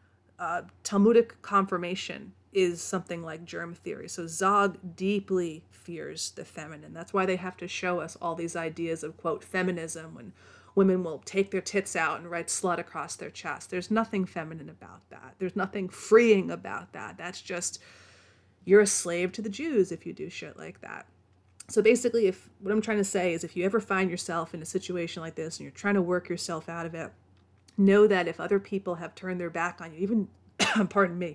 Uh, Talmudic confirmation is something like germ theory. So Zog deeply fears the feminine. That's why they have to show us all these ideas of, quote, feminism, when women will take their tits out and write slut across their chest. There's nothing feminine about that. There's nothing freeing about that. That's just, you're a slave to the Jews if you do shit like that. So basically, if what I'm trying to say is if you ever find yourself in a situation like this and you're trying to work yourself out of it, know that if other people have turned their back on you, even, pardon me,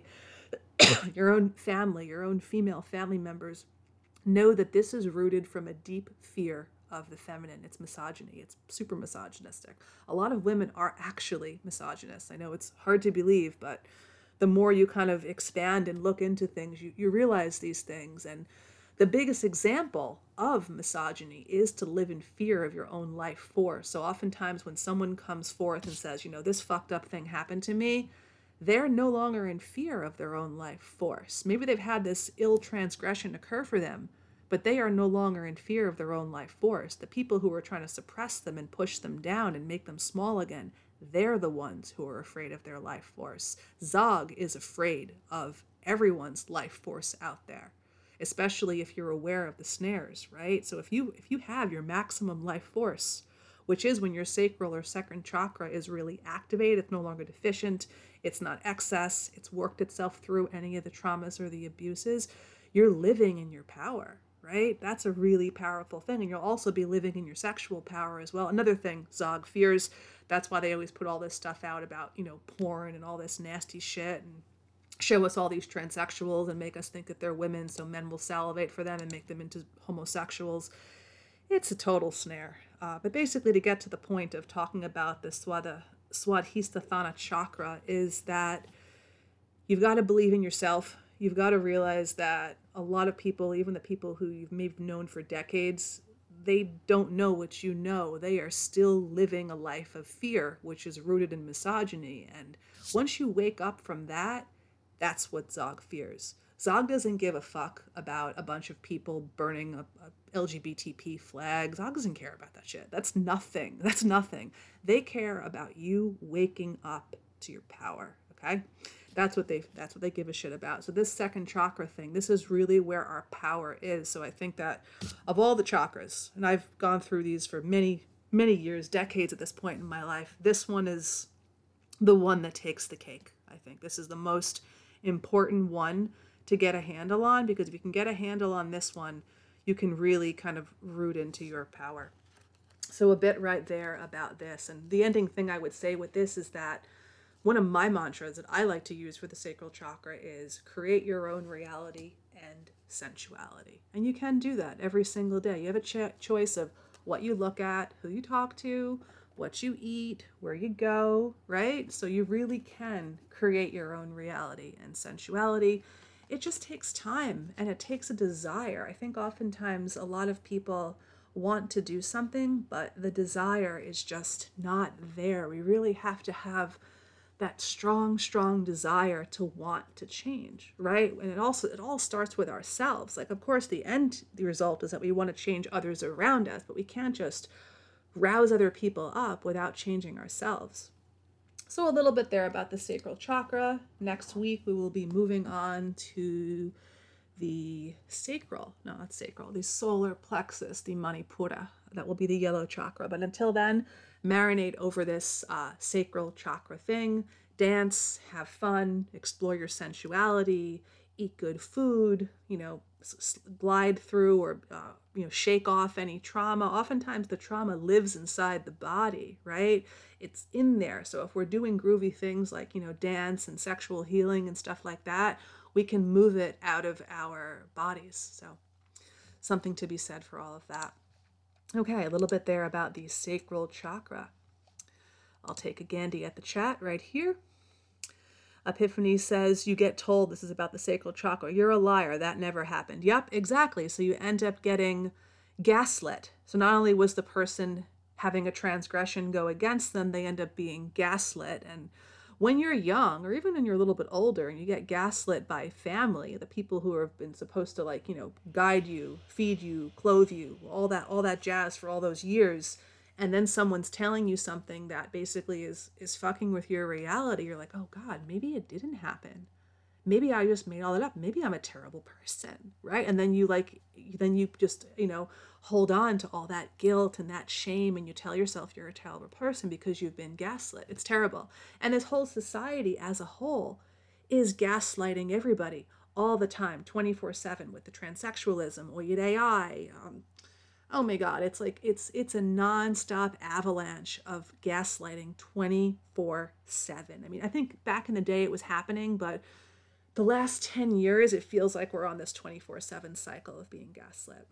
your own family, your own female family members, know that this is rooted from a deep fear of the feminine. It's misogyny. It's super misogynistic. A lot of women are actually misogynists. I know it's hard to believe, but the more you kind of expand and look into things, you, you realize these things. And the biggest example of misogyny is to live in fear of your own life force. So oftentimes when someone comes forth and says, you know, this fucked up thing happened to me, they're no longer in fear of their own life force. Maybe they've had this ill transgression occur for them, but they are no longer in fear of their own life force. The people who are trying to suppress them and push them down and make them small again, they're the ones who are afraid of their life force. Zog is afraid of everyone's life force out there, especially if you're aware of the snares, right? So if you if you have your maximum life force, which is when your sacral or second chakra is really activated, it's no longer deficient, it's not excess, it's worked itself through any of the traumas or the abuses, you're living in your power, right? That's a really powerful thing. And you'll also be living in your sexual power as well. Another thing Zog fears, that's why they always put all this stuff out about, you know, porn and all this nasty shit and show us all these transsexuals and make us think that they're women so men will salivate for them and make them into homosexuals. It's a total snare. Uh, but basically, to get to the point of talking about the Swada, Swadhisthana chakra is that you've got to believe in yourself. You've got to realize that a lot of people, even the people who you've maybe known for decades, they don't know what you know. They are still living a life of fear, which is rooted in misogyny. And once you wake up from that, that's what Zog fears. Zog doesn't give a fuck about a bunch of people burning a, a, L G B T P flags. God doesn't care about that shit. That's nothing. That's nothing. They care about you waking up to your power, okay? That's what they that's what they give a shit about. So this second chakra thing, this is really where our power is. So I think that of all the chakras, and I've gone through these for many, many years, decades at this point in my life, this one is the one that takes the cake. I think this is the most important one to get a handle on, because if you can get a handle on this one, you can really kind of root into your power. So a bit right there about this. And the ending thing I would say with this is that one of my mantras that I like to use for the sacral chakra is create your own reality and sensuality. And you can do that every single day. You have a ch- choice of what you look at, who you talk to, what you eat, where you go, right? So you really can create your own reality and sensuality. It just takes time, and it takes a desire. I think oftentimes a lot of people want to do something, but the desire is just not there. We really have to have that strong, strong desire to want to change, right? And it also, it all starts with ourselves. Like, of course, the end, the result is that we want to change others around us, but we can't just rouse other people up without changing ourselves. So a little bit there about the sacral chakra. Next week, we will be moving on to the sacral, no, not sacral, the solar plexus, the Manipura. That will be the yellow chakra. But until then, marinate over this uh, sacral chakra thing, dance, have fun, explore your sensuality, eat good food, you know, s- glide through or, uh, you know, shake off any trauma. Oftentimes the trauma lives inside the body, right? It's in there. So if we're doing groovy things like, you know, dance and sexual healing and stuff like that, we can move it out of our bodies. So something to be said for all of that. Okay, a little bit there about the sacral chakra. I'll take a Gandhi at the chat right here. Epiphany says, you get told this is about the sacral chakra. You're a liar. That never happened. Yep, exactly. So you end up getting gaslit. So not only was the person having a transgression go against them, they end up being gaslit. And when you're young, or even when you're a little bit older, and you get gaslit by family, the people who have been supposed to, like, you know, guide you, feed you, clothe you, all that, all that jazz for all those years, and then someone's telling you something that basically is is fucking with your reality, you're like, oh God, maybe it didn't happen. Maybe I just made all that up. Maybe I'm a terrible person, right? And then you like, then you just, you know, hold on to all that guilt and that shame, and you tell yourself you're a terrible person because you've been gaslit. It's terrible. And this whole society as a whole is gaslighting everybody all the time, twenty-four seven, with the transsexualism, Oyed A I. Um, oh my God, it's like, it's it's a nonstop avalanche of gaslighting twenty-four seven. I mean, I think back in the day it was happening, but the last ten years, it feels like we're on this twenty-four seven cycle of being gaslit.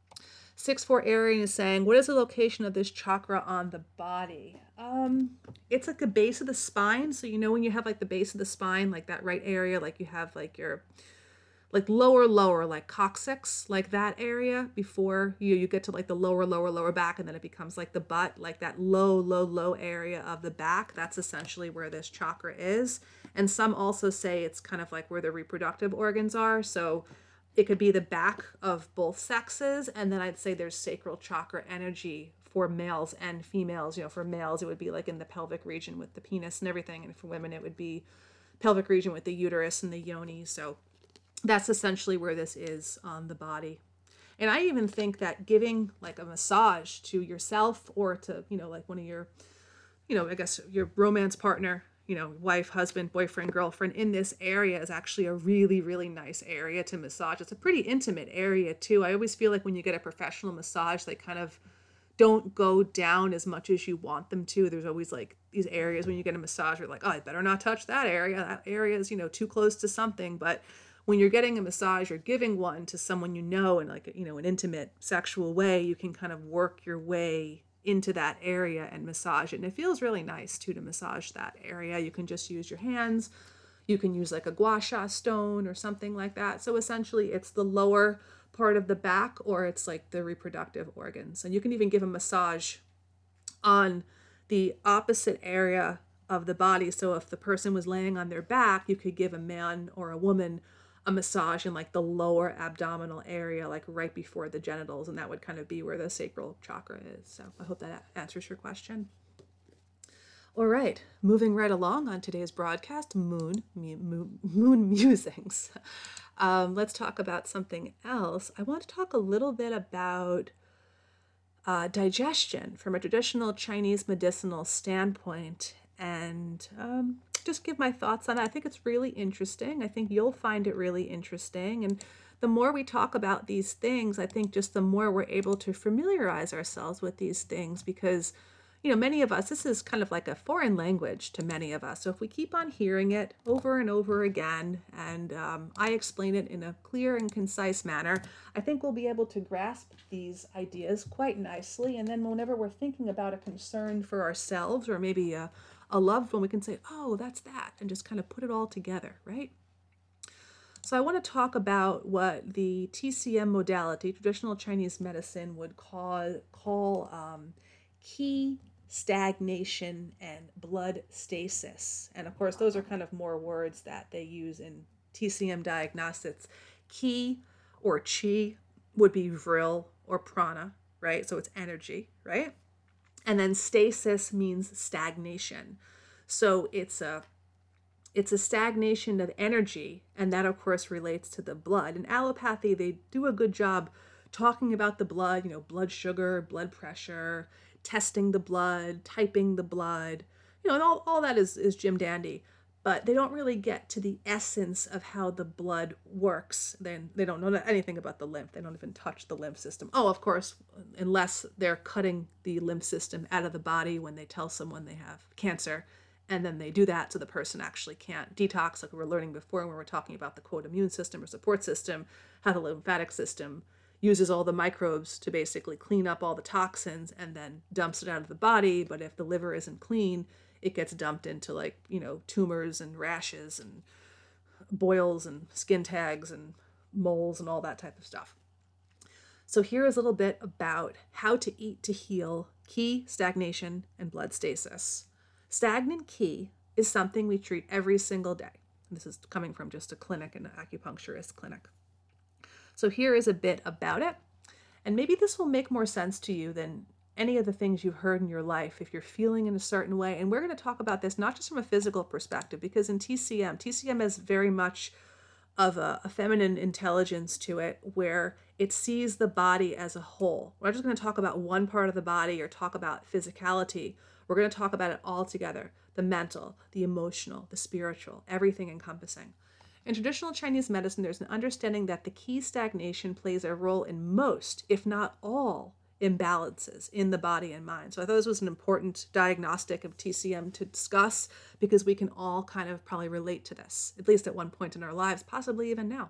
six four Arian is saying, what is the location of this chakra on the body? Um, it's like the base of the spine. So, you know, when you have like the base of the spine, like that right area, like you have like your, like lower, lower, like coccyx, like that area before you, you get to like the lower, lower, lower back, and then it becomes like the butt, like that low, low, low area of the back. That's essentially where this chakra is. And some also say it's kind of like where the reproductive organs are. So it could be the back of both sexes. And then I'd say there's sacral chakra energy for males and females. You know, for males, it would be like in the pelvic region with the penis and everything. And for women, it would be pelvic region with the uterus and the yoni. So that's essentially where this is on the body. And I even think that giving like a massage to yourself or to, you know, like one of your, you know, I guess your romance partner, you know, wife, husband, boyfriend, girlfriend in this area is actually a really, really nice area to massage. It's a pretty intimate area too. I always feel like when you get a professional massage, they kind of don't go down as much as you want them to. There's always like these areas when you get a massage, you're like, oh, I better not touch that area. That area is, you know, too close to something. But when you're getting a massage or giving one to someone you know in like, you know, an intimate sexual way, you can kind of work your way into that area and massage it. And it feels really nice too to massage that area. You can just use your hands. You can use like a gua sha stone or something like that. So essentially it's the lower part of the back, or it's like the reproductive organs. And you can even give a massage on the opposite area of the body. So if the person was laying on their back, you could give a man or a woman a massage in like the lower abdominal area, like right before the genitals, and that would kind of be where the sacral chakra is. So I hope that answers your question. All right, moving right along on today's broadcast, moon, moon, moon musings. Um, let's talk about something else. I want to talk a little bit about uh, digestion from a traditional Chinese medicinal standpoint, and um, just give my thoughts on it. I think it's really interesting. I think you'll find it really interesting. And the more we talk about these things, I think just the more we're able to familiarize ourselves with these things, because, you know, many of us, this is kind of like a foreign language to many of us. So if we keep on hearing it over and over again, and um, I explain it in a clear and concise manner, I think we'll be able to grasp these ideas quite nicely. And then whenever we're thinking about a concern for ourselves, or maybe a a loved one, we can say, oh, that's that, and just kind of put it all together, right? So I want to talk about what the T C M modality, traditional Chinese medicine, would call, call um, qi stagnation and blood stasis. And of course, those are kind of more words that they use in T C M diagnostics. Qi or qi would be vril or prana, right? So it's energy, right? And then stasis means stagnation. So it's a it's a stagnation of energy, and that of course relates to the blood. In allopathy, they do a good job talking about the blood, you know, blood sugar, blood pressure, testing the blood, typing the blood, you know, and all, all that is, is Jim Dandy. But they don't really get to the essence of how the blood works. Then they don't know anything about the lymph. They don't even touch the lymph system. Oh, of course, unless they're cutting the lymph system out of the body when they tell someone they have cancer. And then they do that so the person actually can't detox, like we were learning before when we were talking about the quote immune system or support system, how the lymphatic system uses all the microbes to basically clean up all the toxins and then dumps it out of the body. But if the liver isn't clean, it gets dumped into, like, you know, tumors and rashes and boils and skin tags and moles and all that type of stuff. So here is a little bit about how to eat to heal qi stagnation and blood stasis. Stagnant qi is something we treat every single day. This is coming from just a clinic, an acupuncturist clinic. So here is a bit about it. And maybe this will make more sense to you than any of the things you've heard in your life if you're feeling in a certain way. And we're going to talk about this not just from a physical perspective, because in T C M, T C M has very much of a, a feminine intelligence to it, where it sees the body as a whole. We're not just going to talk about one part of the body or talk about physicality. We're going to talk about it all together: the mental, the emotional, the spiritual, everything encompassing. In traditional Chinese medicine, there's an understanding that the qi stagnation plays a role in most, if not all, imbalances in the body and mind. So I thought this was an important diagnostic of T C M to discuss, because we can all kind of probably relate to this, at least at one point in our lives, possibly even now.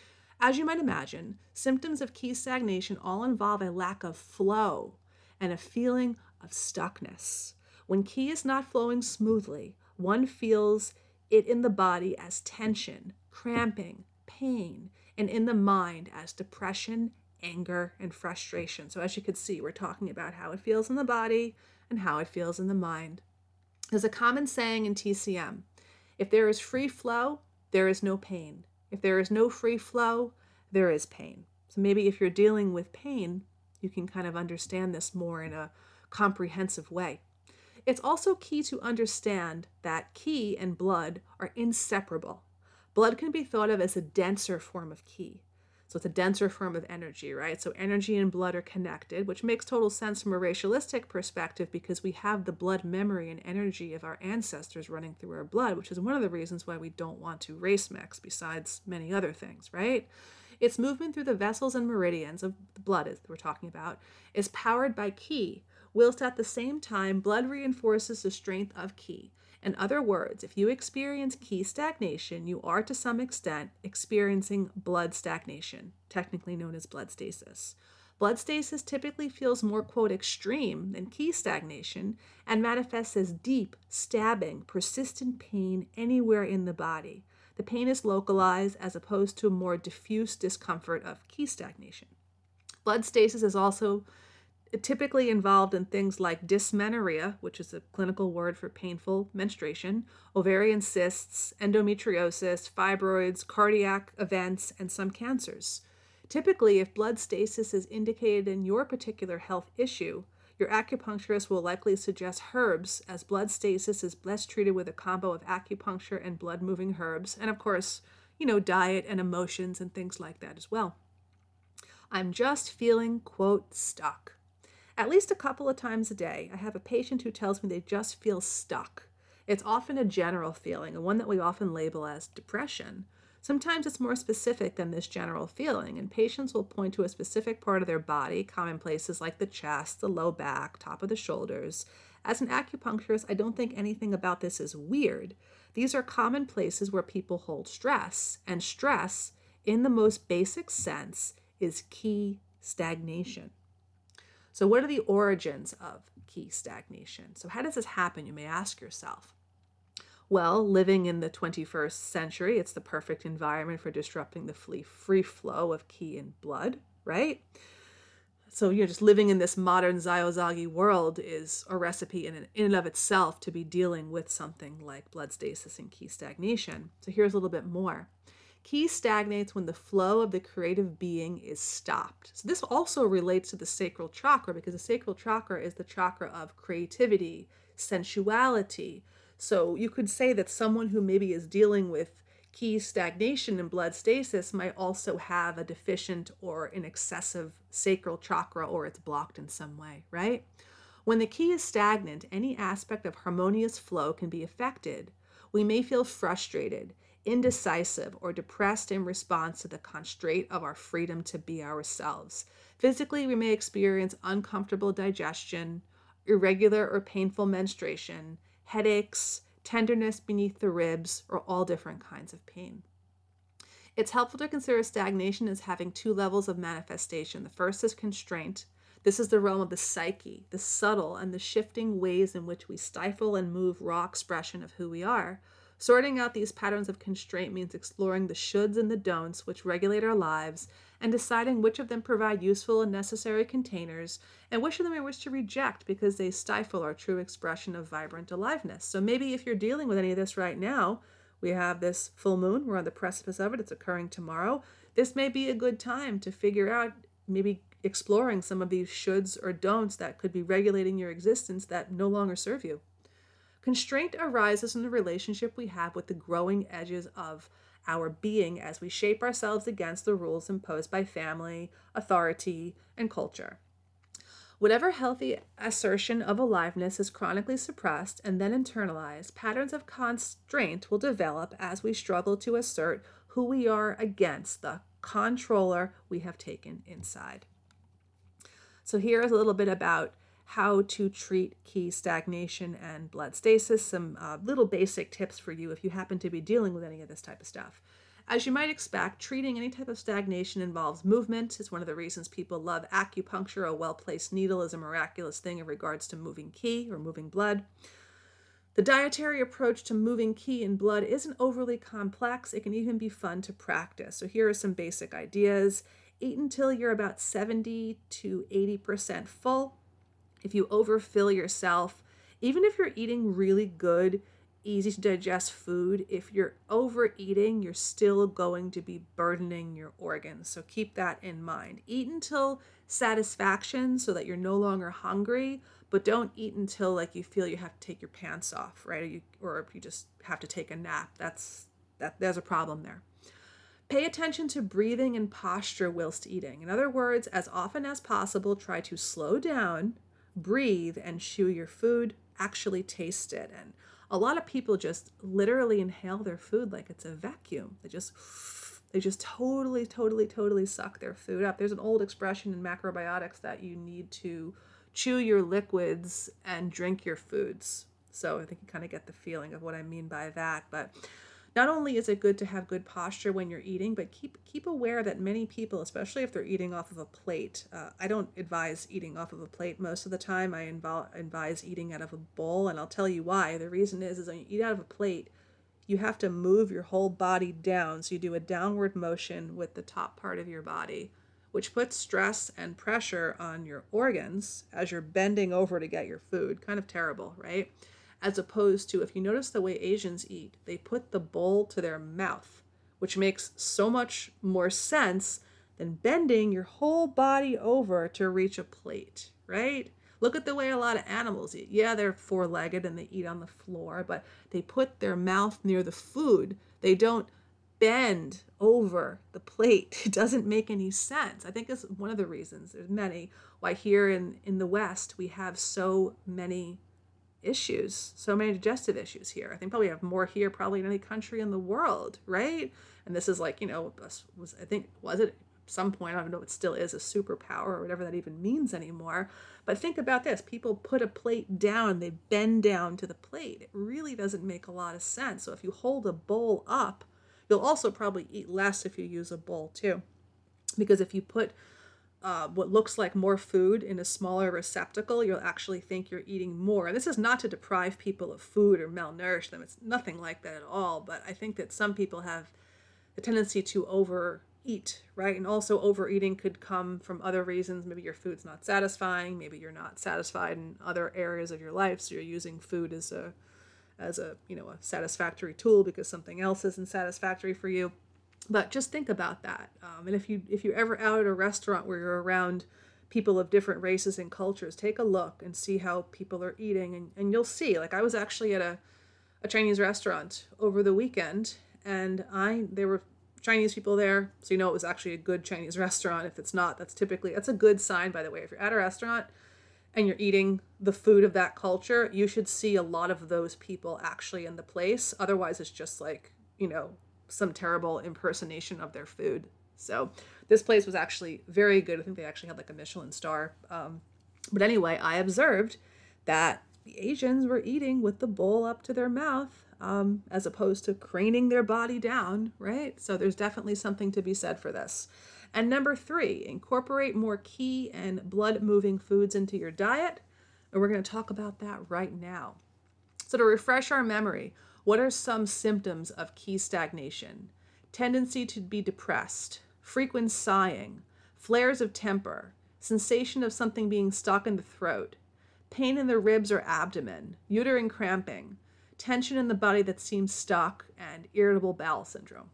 As you might imagine, symptoms of qi stagnation all involve a lack of flow and a feeling of stuckness. When qi is not flowing smoothly, one feels it in the body as tension, cramping, pain, and in the mind as depression, anger, and frustration. So as you can see, we're talking about how it feels in the body and how it feels in the mind. There's a common saying in T C M: if there is free flow, there is no pain. If there is no free flow, there is pain. So maybe if you're dealing with pain, you can kind of understand this more in a comprehensive way. It's also key to understand that qi and blood are inseparable. Blood can be thought of as a denser form of qi. So it's a denser form of energy, right? So energy and blood are connected, which makes total sense from a racialistic perspective, because we have the blood memory and energy of our ancestors running through our blood, which is one of the reasons why we don't want to race mix, besides many other things, right? Its movement through the vessels and meridians of the blood, as we're talking about, is powered by qi, whilst at the same time, blood reinforces the strength of qi. In other words, if you experience qi stagnation, you are to some extent experiencing blood stagnation, technically known as blood stasis. Blood stasis typically feels more, quote, extreme than qi stagnation, and manifests as deep, stabbing, persistent pain anywhere in the body. The pain is localized as opposed to a more diffuse discomfort of qi stagnation. Blood stasis is also typically involved in things like dysmenorrhea, which is a clinical word for painful menstruation, ovarian cysts, endometriosis, fibroids, cardiac events, and some cancers. Typically, if blood stasis is indicated in your particular health issue, your acupuncturist will likely suggest herbs, as blood stasis is best treated with a combo of acupuncture and blood-moving herbs, and of course, you know, diet and emotions and things like that as well. I'm just feeling, quote, stuck. At least a couple of times a day, I have a patient who tells me they just feel stuck. It's often a general feeling, and one that we often label as depression. Sometimes it's more specific than this general feeling, and patients will point to a specific part of their body, common places like the chest, the low back, top of the shoulders. As an acupuncturist, I don't think anything about this is weird. These are common places where people hold stress, and stress, in the most basic sense, is key stagnation. So what are the origins of key stagnation? So how does this happen, you may ask yourself? Well, living in the twenty-first century, it's the perfect environment for disrupting the free flow of ki and blood, right? So you're just living in this modern Zyozagi world is a recipe in, in and of itself to be dealing with something like blood stasis and ki stagnation. So here's a little bit more. Ki stagnates when the flow of the creative being is stopped. So this also relates to the sacral chakra, because the sacral chakra is the chakra of creativity, sensuality. So you could say that someone who maybe is dealing with ki stagnation and blood stasis might also have a deficient or an excessive sacral chakra, or it's blocked in some way, right? When the ki is stagnant, any aspect of harmonious flow can be affected. We may feel frustrated, indecisive, or depressed in response to the constraint of our freedom to be ourselves. Physically, we may experience uncomfortable digestion, irregular or painful menstruation, headaches, tenderness beneath the ribs, or all different kinds of pain. It's helpful to consider stagnation as having two levels of manifestation. The first is constraint. This is the realm of the psyche, the subtle and the shifting ways in which we stifle and move raw expression of who we are. Sorting out these patterns of constraint means exploring the shoulds and the don'ts which regulate our lives, and deciding which of them provide useful and necessary containers, and which of them we wish to reject because they stifle our true expression of vibrant aliveness. So maybe if you're dealing with any of this right now, we have this full moon, we're on the precipice of it, it's occurring tomorrow. This may be a good time to figure out, maybe exploring some of these shoulds or don'ts that could be regulating your existence that no longer serve you. Constraint arises in the relationship we have with the growing edges of our being as we shape ourselves against the rules imposed by family, authority, and culture. Whatever healthy assertion of aliveness is chronically suppressed and then internalized, patterns of constraint will develop as we struggle to assert who we are against the controller we have taken inside. So here is a little bit about how to treat ki stagnation and blood stasis, some uh, little basic tips for you if you happen to be dealing with any of this type of stuff. As you might expect, treating any type of stagnation involves movement. It's one of the reasons people love acupuncture. A well-placed needle is a miraculous thing in regards to moving ki or moving blood. The dietary approach to moving ki and blood isn't overly complex. It can even be fun to practice. So here are some basic ideas. Eat until you're about seventy to eighty percent full. If you overfill yourself, even if you're eating really good, easy to digest food, if you're overeating, you're still going to be burdening your organs. So keep that in mind. Eat until satisfaction so that you're no longer hungry, but don't eat until like you feel you have to take your pants off, right? Or you, or you just have to take a nap. That's that. There's a problem there. Pay attention to breathing and posture whilst eating. In other words, as often as possible, try to slow down, breathe, and chew your food, actually taste it. And a lot of people just literally inhale their food like it's a vacuum. They just, they just totally, totally, totally suck their food up. There's an old expression in macrobiotics that you need to chew your liquids and drink your foods. So I think you kind of get the feeling of what I mean by that. But not only is it good to have good posture when you're eating, but keep keep aware that many people, especially if they're eating off of a plate, uh, I don't advise eating off of a plate most of the time. I invo- advise eating out of a bowl, and I'll tell you why. The reason is, is when you eat out of a plate, you have to move your whole body down. So you do a downward motion with the top part of your body, which puts stress and pressure on your organs as you're bending over to get your food. Kind of terrible, right? As opposed to, if you notice the way Asians eat, they put the bowl to their mouth, which makes so much more sense than bending your whole body over to reach a plate, right? Look at the way a lot of animals eat. Yeah, they're four-legged and they eat on the floor, but they put their mouth near the food. They don't bend over the plate. It doesn't make any sense. I think it's one of the reasons, there's many, why here in, in the West we have so many issues, so many digestive issues here. I think probably have more here probably in any country in the world, right? And this is like, you know, was I think, was it some point, I don't know if it still is a superpower or whatever that even means anymore. But think about this. People put a plate down, they bend down to the plate. It really doesn't make a lot of sense. So if you hold a bowl up, you'll also probably eat less if you use a bowl too. Because if you put uh, what looks like more food in a smaller receptacle, you'll actually think you're eating more. And this is not to deprive people of food or malnourish them. It's nothing like that at all. But I think that some people have the tendency to over eat, right? And also overeating could come from other reasons. Maybe your food's not satisfying. Maybe you're not satisfied in other areas of your life. So you're using food as a, as a, you know, a satisfactory tool because something else isn't satisfactory for you. But just think about that. Um, and if you, if you're ever out at a restaurant where you're around people of different races and cultures, take a look and see how people are eating. And, and you'll see, like I was actually at a, a Chinese restaurant over the weekend, and I, there were Chinese people there, so you know it was actually a good Chinese restaurant. If it's not, that's typically, that's a good sign, by the way. If you're at a restaurant and you're eating the food of that culture, you should see a lot of those people actually in the place. Otherwise, it's just like, you know, some terrible impersonation of their food. So this place was actually very good. I think they actually had like a Michelin star. Um, but anyway, I observed that the Asians were eating with the bowl up to their mouth, Um, as opposed to craning their body down, right? So there's definitely something to be said for this. And number three, incorporate more qi and blood-moving foods into your diet. And we're going to talk about that right now. So to refresh our memory, what are some symptoms of qi stagnation? Tendency to be depressed, frequent sighing, flares of temper, sensation of something being stuck in the throat, pain in the ribs or abdomen, uterine cramping, tension in the body that seems stuck, and irritable bowel syndrome.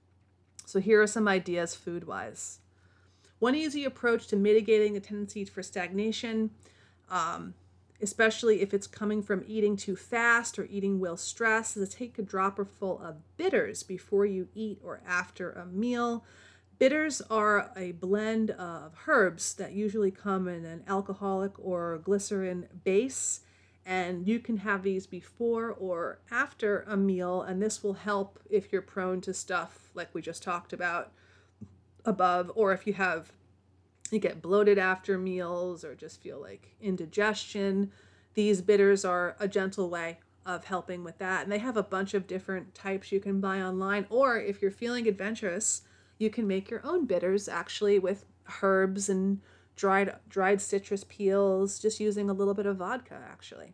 So here are some ideas food-wise. One easy approach to mitigating the tendency for stagnation, um, especially if it's coming from eating too fast or eating while stressed, is to take a dropper full of bitters before you eat or after a meal. Bitters are a blend of herbs that usually come in an alcoholic or glycerin base. And you can have these before or after a meal, and this will help if you're prone to stuff like we just talked about above, or if you have, you get bloated after meals or just feel like indigestion. These bitters are a gentle way of helping with that. And they have a bunch of different types you can buy online, or if you're feeling adventurous, you can make your own bitters actually with herbs and dried dried citrus peels, just using a little bit of vodka actually.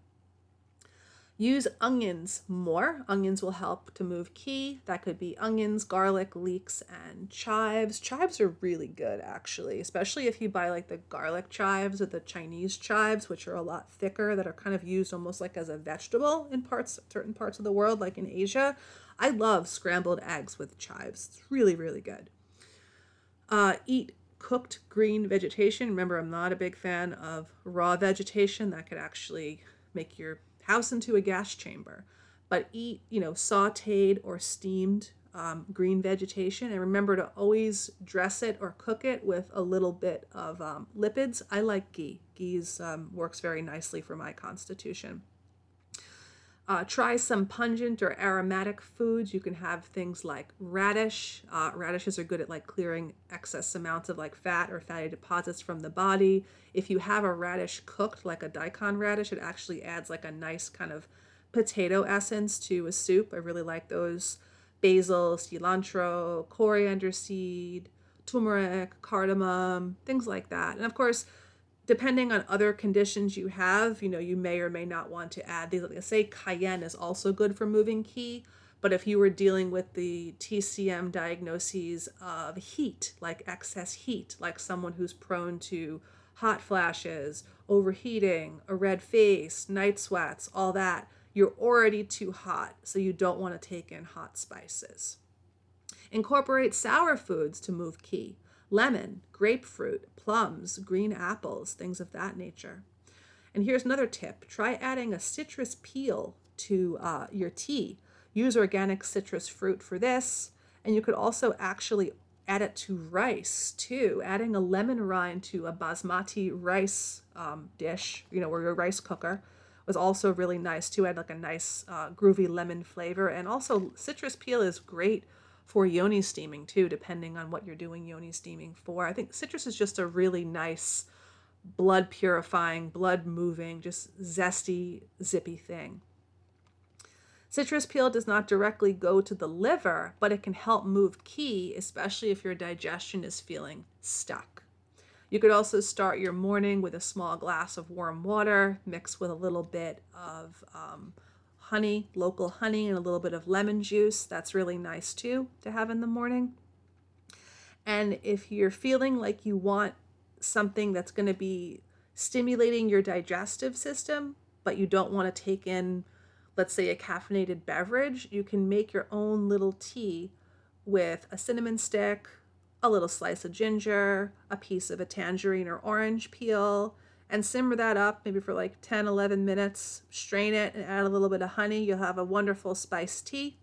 Use onions more. Onions will help to move qi. That could be onions, garlic, leeks, and chives. Chives are really good actually, especially if you buy like the garlic chives or the Chinese chives, which are a lot thicker, that are kind of used almost like as a vegetable in parts, certain parts of the world, like in Asia. I love scrambled eggs with chives. It's really, really good. Uh, eat cooked green vegetation. Remember, I'm not a big fan of raw vegetation. That could actually make your house into a gas chamber. But eat, you know, sauteed or steamed um, green vegetation. And remember to always dress it or cook it with a little bit of um, lipids. I like ghee. Ghee um, works very nicely for my constitution. Uh, try some pungent or aromatic foods. You can have things like radish. Uh, radishes are good at like clearing excess amounts of like fat or fatty deposits from the body. If you have a radish cooked, like a daikon radish, it actually adds like a nice kind of potato essence to a soup. I really like those. Basil, cilantro, coriander seed, turmeric, cardamom, things like that. And of course, depending on other conditions you have, you know, you may or may not want to add these. Like I say, cayenne is also good for moving qi, But if you were dealing with the T C M diagnoses of heat, like excess heat, like someone who's prone to hot flashes, overheating, a red face, night sweats, all that, you're already too hot, so you don't want to take in hot spices. Incorporate sour foods to move qi. Lemon, grapefruit, plums, green apples, things of that nature. And here's another tip. Try adding a citrus peel to uh, your tea. Use organic citrus fruit for this. And you could also actually add it to rice too. Adding a lemon rind to a basmati rice um, dish, you know, or your rice cooker, was also really nice too. Add like a nice uh, groovy lemon flavor. And also citrus peel is great for yoni steaming too, depending on what you're doing yoni steaming for. I think citrus is just a really nice blood purifying, blood moving, just zesty, zippy thing. Citrus peel does not directly go to the liver, but it can help move qi, especially if your digestion is feeling stuck. You could also start your morning with a small glass of warm water, mixed with a little bit of um, honey, local honey, and a little bit of lemon juice. That's really nice too to have in the morning. And if you're feeling like you want something that's going to be stimulating your digestive system, but you don't want to take in, let's say, a caffeinated beverage, you can make your own little tea with a cinnamon stick, a little slice of ginger, a piece of a tangerine or orange peel, and simmer that up maybe for like ten, eleven minutes. Strain it and add a little bit of honey. You'll have a wonderful spiced tea.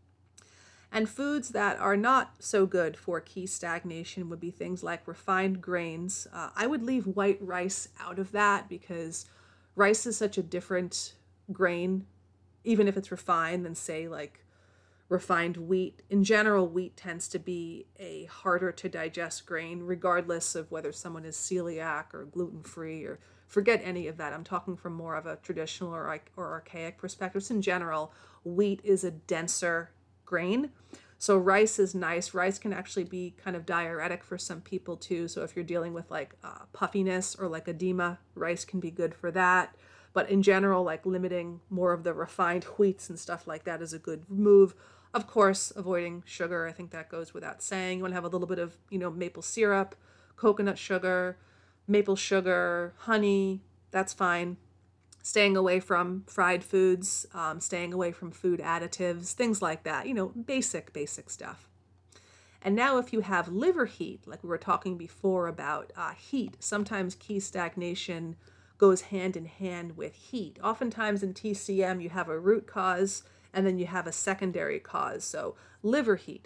And foods that are not so good for qi stagnation would be things like refined grains. Uh, I would leave white rice out of that because rice is such a different grain, even if it's refined, than say like refined wheat. In general, wheat tends to be a harder to digest grain, regardless of whether someone is celiac or gluten-free, or forget any of that. I'm talking from more of a traditional or, or archaic perspective. So in general, wheat is a denser grain. So rice is nice. Rice can actually be kind of diuretic for some people too. So if you're dealing with like uh, puffiness or like edema, rice can be good for that. But in general, like limiting more of the refined wheats and stuff like that is a good move. Of course, avoiding sugar. I think that goes without saying. You want to have a little bit of, you know, maple syrup, coconut sugar, maple sugar, honey. That's fine. Staying away from fried foods, um, staying away from food additives, things like that. You know, basic, basic stuff. And now if you have liver heat, like we were talking before about uh, heat, sometimes qi stagnation goes hand in hand with heat. Oftentimes in T C M, you have a root cause and then you have a secondary cause. So liver heat.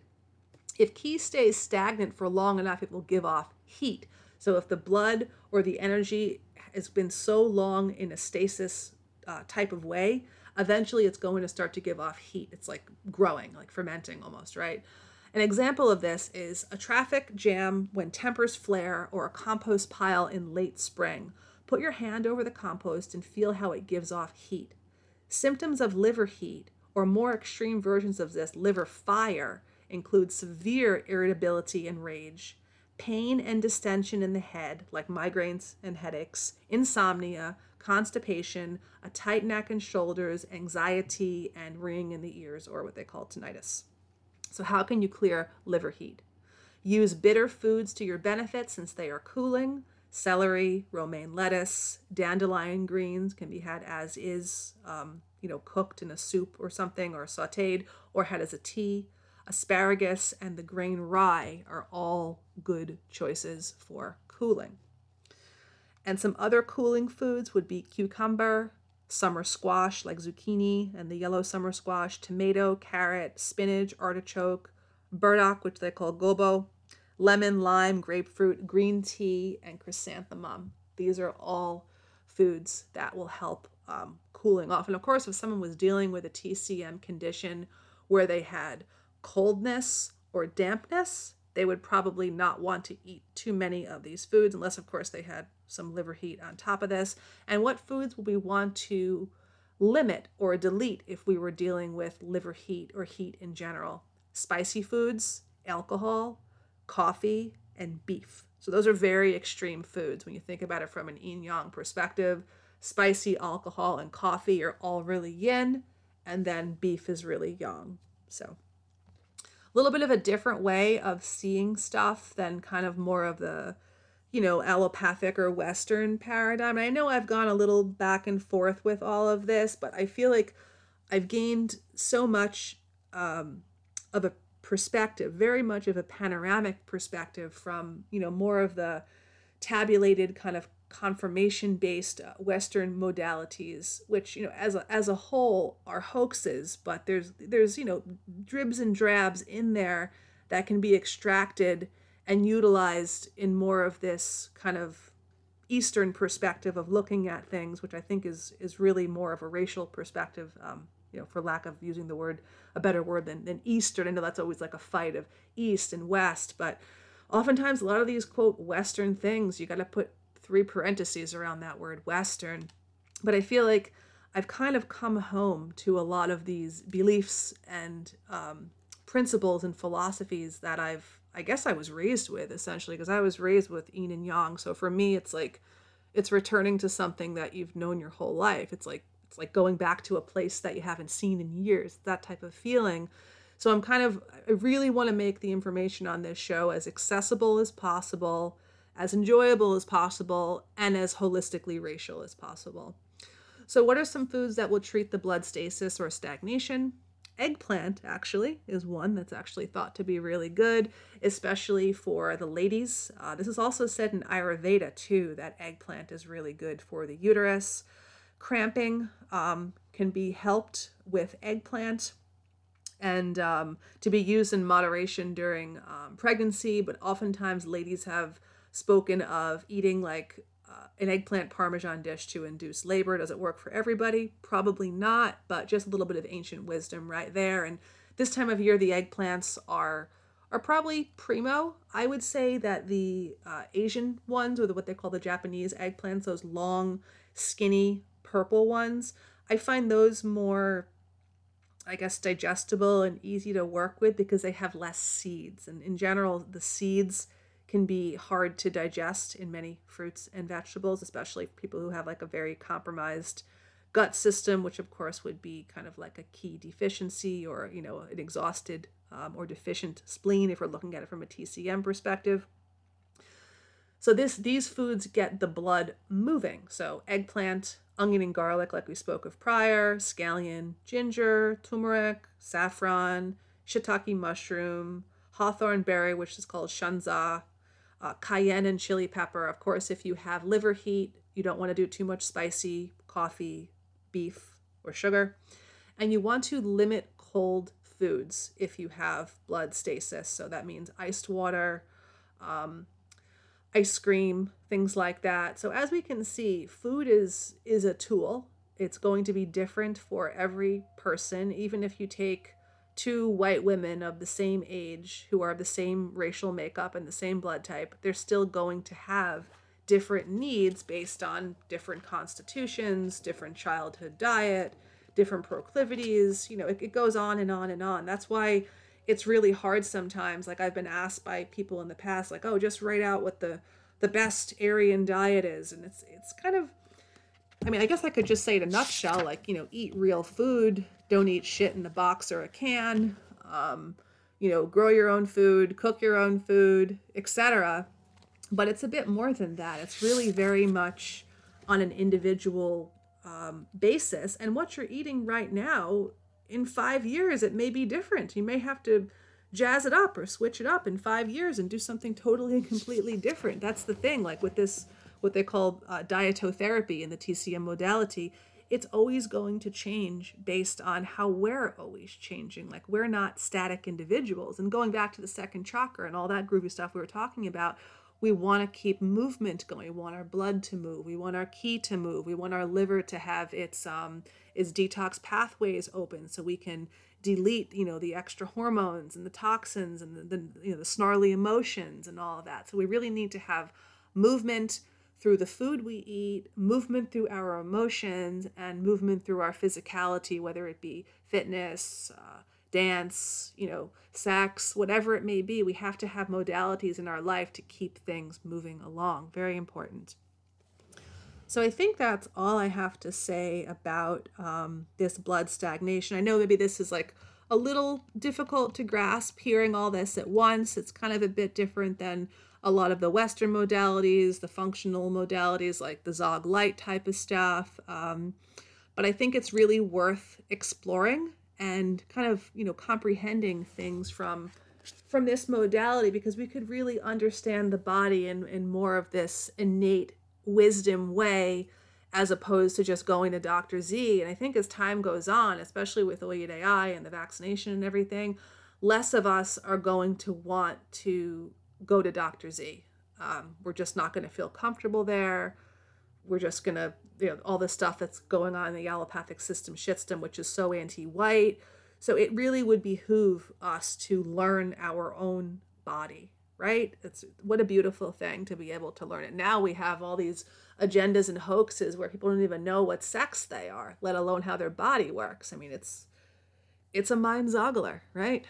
If qi stays stagnant for long enough, it will give off heat. So if the blood or the energy has been so long in a stasis uh, type of way, eventually it's going to start to give off heat. It's like growing, like fermenting almost, right? An example of this is a traffic jam when tempers flare, or a compost pile in late spring. Put your hand over the compost and feel how it gives off heat. Symptoms of liver heat, or more extreme versions of this, liver fire, include severe irritability and rage, pain and distension in the head, like migraines and headaches, insomnia, constipation, a tight neck and shoulders, anxiety, and ringing in the ears, or what they call tinnitus. So how can you clear liver heat? Use bitter foods to your benefit since they are cooling. Celery, romaine lettuce, dandelion greens can be had as is, um, you know, cooked in a soup or something, or sauteed, or had as a tea. Asparagus and the grain rye are all good choices for cooling. And some other cooling foods would be cucumber, summer squash like zucchini and the yellow summer squash, tomato, carrot, spinach, artichoke, burdock, which they call gobo, lemon, lime, grapefruit, green tea, and chrysanthemum. These are all foods that will help um, cooling off. And of course, if someone was dealing with a T C M condition where they had coldness or dampness, they would probably not want to eat too many of these foods, unless of course they had some liver heat on top of this. And what foods would we want to limit or delete if we were dealing with liver heat or heat in general? Spicy foods, alcohol, coffee, and beef. So those are very extreme foods when you think about it from an yin-yang perspective. Spicy, alcohol, and coffee are all really yin, and then beef is really yang. So a little bit of a different way of seeing stuff than kind of more of the, you know, allopathic or Western paradigm. And I know I've gone a little back and forth with all of this, but I feel like I've gained so much um, of a perspective, very much of a panoramic perspective from, you know, more of the tabulated kind of confirmation-based uh, Western modalities, which, you know, as a, as a whole are hoaxes, but there's, there's, you know, dribs and drabs in there that can be extracted and utilized in more of this kind of Eastern perspective of looking at things, which I think is, is really more of a racial perspective, um, you know, for lack of using the word, a better word than, than Eastern. I know that's always like a fight of East and West, but oftentimes a lot of these, quote, Western things, you got to put three parentheses around that word Western. But I feel like I've kind of come home to a lot of these beliefs and um, principles and philosophies that I've, I guess I was raised with, essentially, because I was raised with yin and yang. So for me, it's like, it's returning to something that you've known your whole life. It's like, it's like going back to a place that you haven't seen in years, that type of feeling. So I'm kind of, I really want to make the information on this show as accessible as possible, as enjoyable as possible, and as holistically racial as possible. So what are some foods that will treat the blood stasis or stagnation? Eggplant, actually, is one that's actually thought to be really good, especially for the ladies. Uh, this is also said in Ayurveda, too, that eggplant is really good for the uterus. Cramping um, can be helped with eggplant, and um, to be used in moderation during um, pregnancy, but oftentimes ladies have spoken of eating like uh, an eggplant parmesan dish to induce labor. Does it work for everybody? Probably not, but just a little bit of ancient wisdom right there. And this time of year, the eggplants are are probably primo. I would say that the uh, Asian ones, or the, what they call the Japanese eggplants, those long, skinny, purple ones, I find those more, I guess, digestible and easy to work with because they have less seeds. And in general, the seeds can be hard to digest in many fruits and vegetables, especially for people who have like a very compromised gut system, which of course would be kind of like a key deficiency, or, you know, an exhausted um, or deficient spleen if we're looking at it from a T C M perspective. So this these foods get the blood moving. So eggplant, onion and garlic, like we spoke of prior, scallion, ginger, turmeric, saffron, shiitake mushroom, hawthorn berry, which is called shanza, uh, cayenne and chili pepper. Of course, if you have liver heat, you don't want to do too much spicy, coffee, beef, or sugar. And you want to limit cold foods if you have blood stasis. So that means iced water, um, ice cream, things like that. So as we can see, food is is a tool. It's going to be different for every person. Even if you take two white women of the same age who are of the same racial makeup and the same blood type, they're still going to have different needs based on different constitutions, different childhood diet, different proclivities. You know, it, it goes on and on and on. That's why it's really hard sometimes. Like, I've been asked by people in the past, like, oh, just write out what the the best Aryan diet is. And it's it's kind of, I mean, I guess I could just say in a nutshell, like, you know, eat real food, don't eat shit in a box or a can, um, you know, grow your own food, cook your own food, et cetera. But it's a bit more than that. It's really very much on an individual um, basis. And what you're eating right now, in five years, it may be different. You may have to jazz it up or switch it up in five years and do something totally and completely different. That's the thing. Like with this, what they call uh, dietotherapy in the T C M modality, it's always going to change based on how we're always changing. Like, we're not static individuals. And going back to the second chakra and all that groovy stuff we were talking about, we want to keep movement going. We want our blood to move. We want our ki to move. We want our liver to have its um, its detox pathways open so we can delete, you know, the extra hormones and the toxins and the, the you know the snarly emotions and all of that. So we really need to have movement through the food we eat, movement through our emotions, and movement through our physicality, whether it be fitness, uh, dance, you know, sex, whatever it may be. We have to have modalities in our life to keep things moving along. Very important. So I think that's all I have to say about um, this blood stagnation. I know maybe this is like a little difficult to grasp hearing all this at once. It's kind of a bit different than a lot of the Western modalities, the functional modalities like the Zog Light type of stuff. Um, but I think it's really worth exploring and kind of, you know, comprehending things from from this modality, because we could really understand the body in, in more of this innate wisdom way, as opposed to just going to Doctor Z. And I think as time goes on, especially with Oyed A I and the vaccination and everything, less of us are going to want to go to Doctor Z. Um, we're just not going to feel comfortable there. We're just going to, you know, all the stuff that's going on in the allopathic system, shitstem, which is so anti-white. So it really would behoove us to learn our own body, right? It's what a beautiful thing to be able to learn it. Now we have all these agendas and hoaxes where people don't even know what sex they are, let alone how their body works. I mean, it's it's a mind zoggler, right?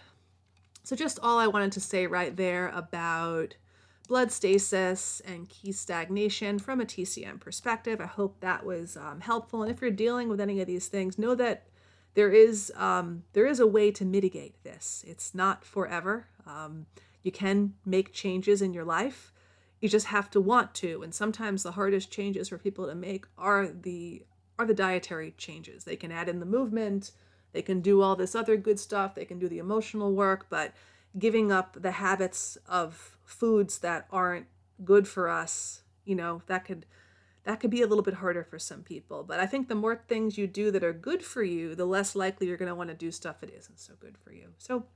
So just all I wanted to say right there about blood stasis and key stagnation from a T C M perspective. I hope that was um, helpful. And if you're dealing with any of these things, know that there is um, there is a way to mitigate this. It's not forever. Um, you can make changes in your life. You just have to want to. And sometimes the hardest changes for people to make are the are the dietary changes. They can add in the movement. They can do all this other good stuff. They can do the emotional work. But giving up the habits of foods that aren't good for us, you know, that could that could be a little bit harder for some people. But I think the more things you do that are good for you, the less likely you're going to want to do stuff that isn't so good for you. So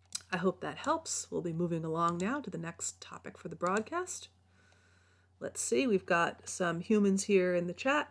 I hope that helps. We'll be moving along now to the next topic for the broadcast. Let's see, we've got some humans here in the chat.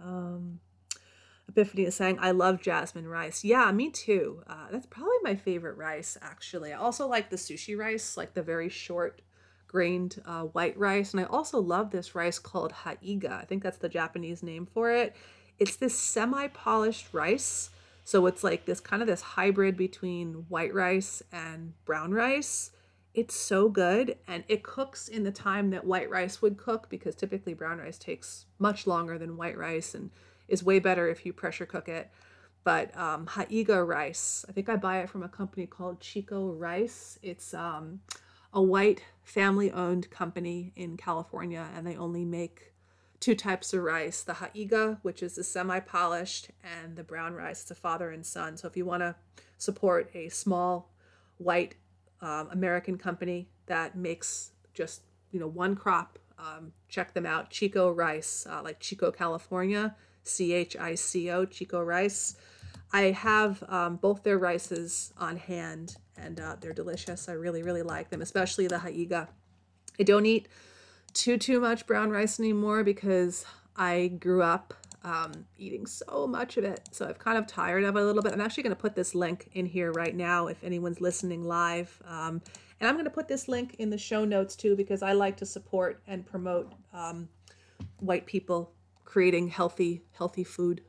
Um, Epiphany is saying, I love jasmine rice. Yeah, me too. Uh, that's probably my favorite rice, actually. I also like the sushi rice, like the very short grained uh, white rice. And I also love this rice called haiga. I think that's the Japanese name for it. It's this semi-polished rice. So it's like this kind of this hybrid between white rice and brown rice. It's so good. And it cooks in the time that white rice would cook, because typically brown rice takes much longer than white rice and is way better if you pressure cook it. But um, haiga rice, I think I buy it from a company called Chico Rice. It's um, a white family-owned company in California, and they only make two types of rice, the haiga, which is the semi-polished, and the brown rice. It's a father and son. So if you want to support a small white um, American company that makes just, you know, one crop, um, check them out. Chico Rice, uh, like Chico, California, C H I C O, Chico Rice. I have um, both their rices on hand, and uh, they're delicious. I really, really like them, especially the haiga. I don't eat too, too much brown rice anymore because I grew up um, eating so much of it. So I've kind of tired of it a little bit. I'm actually going to put this link in here right now if anyone's listening live. Um, and I'm going to put this link in the show notes too, because I like to support and promote um, white people creating healthy, healthy food.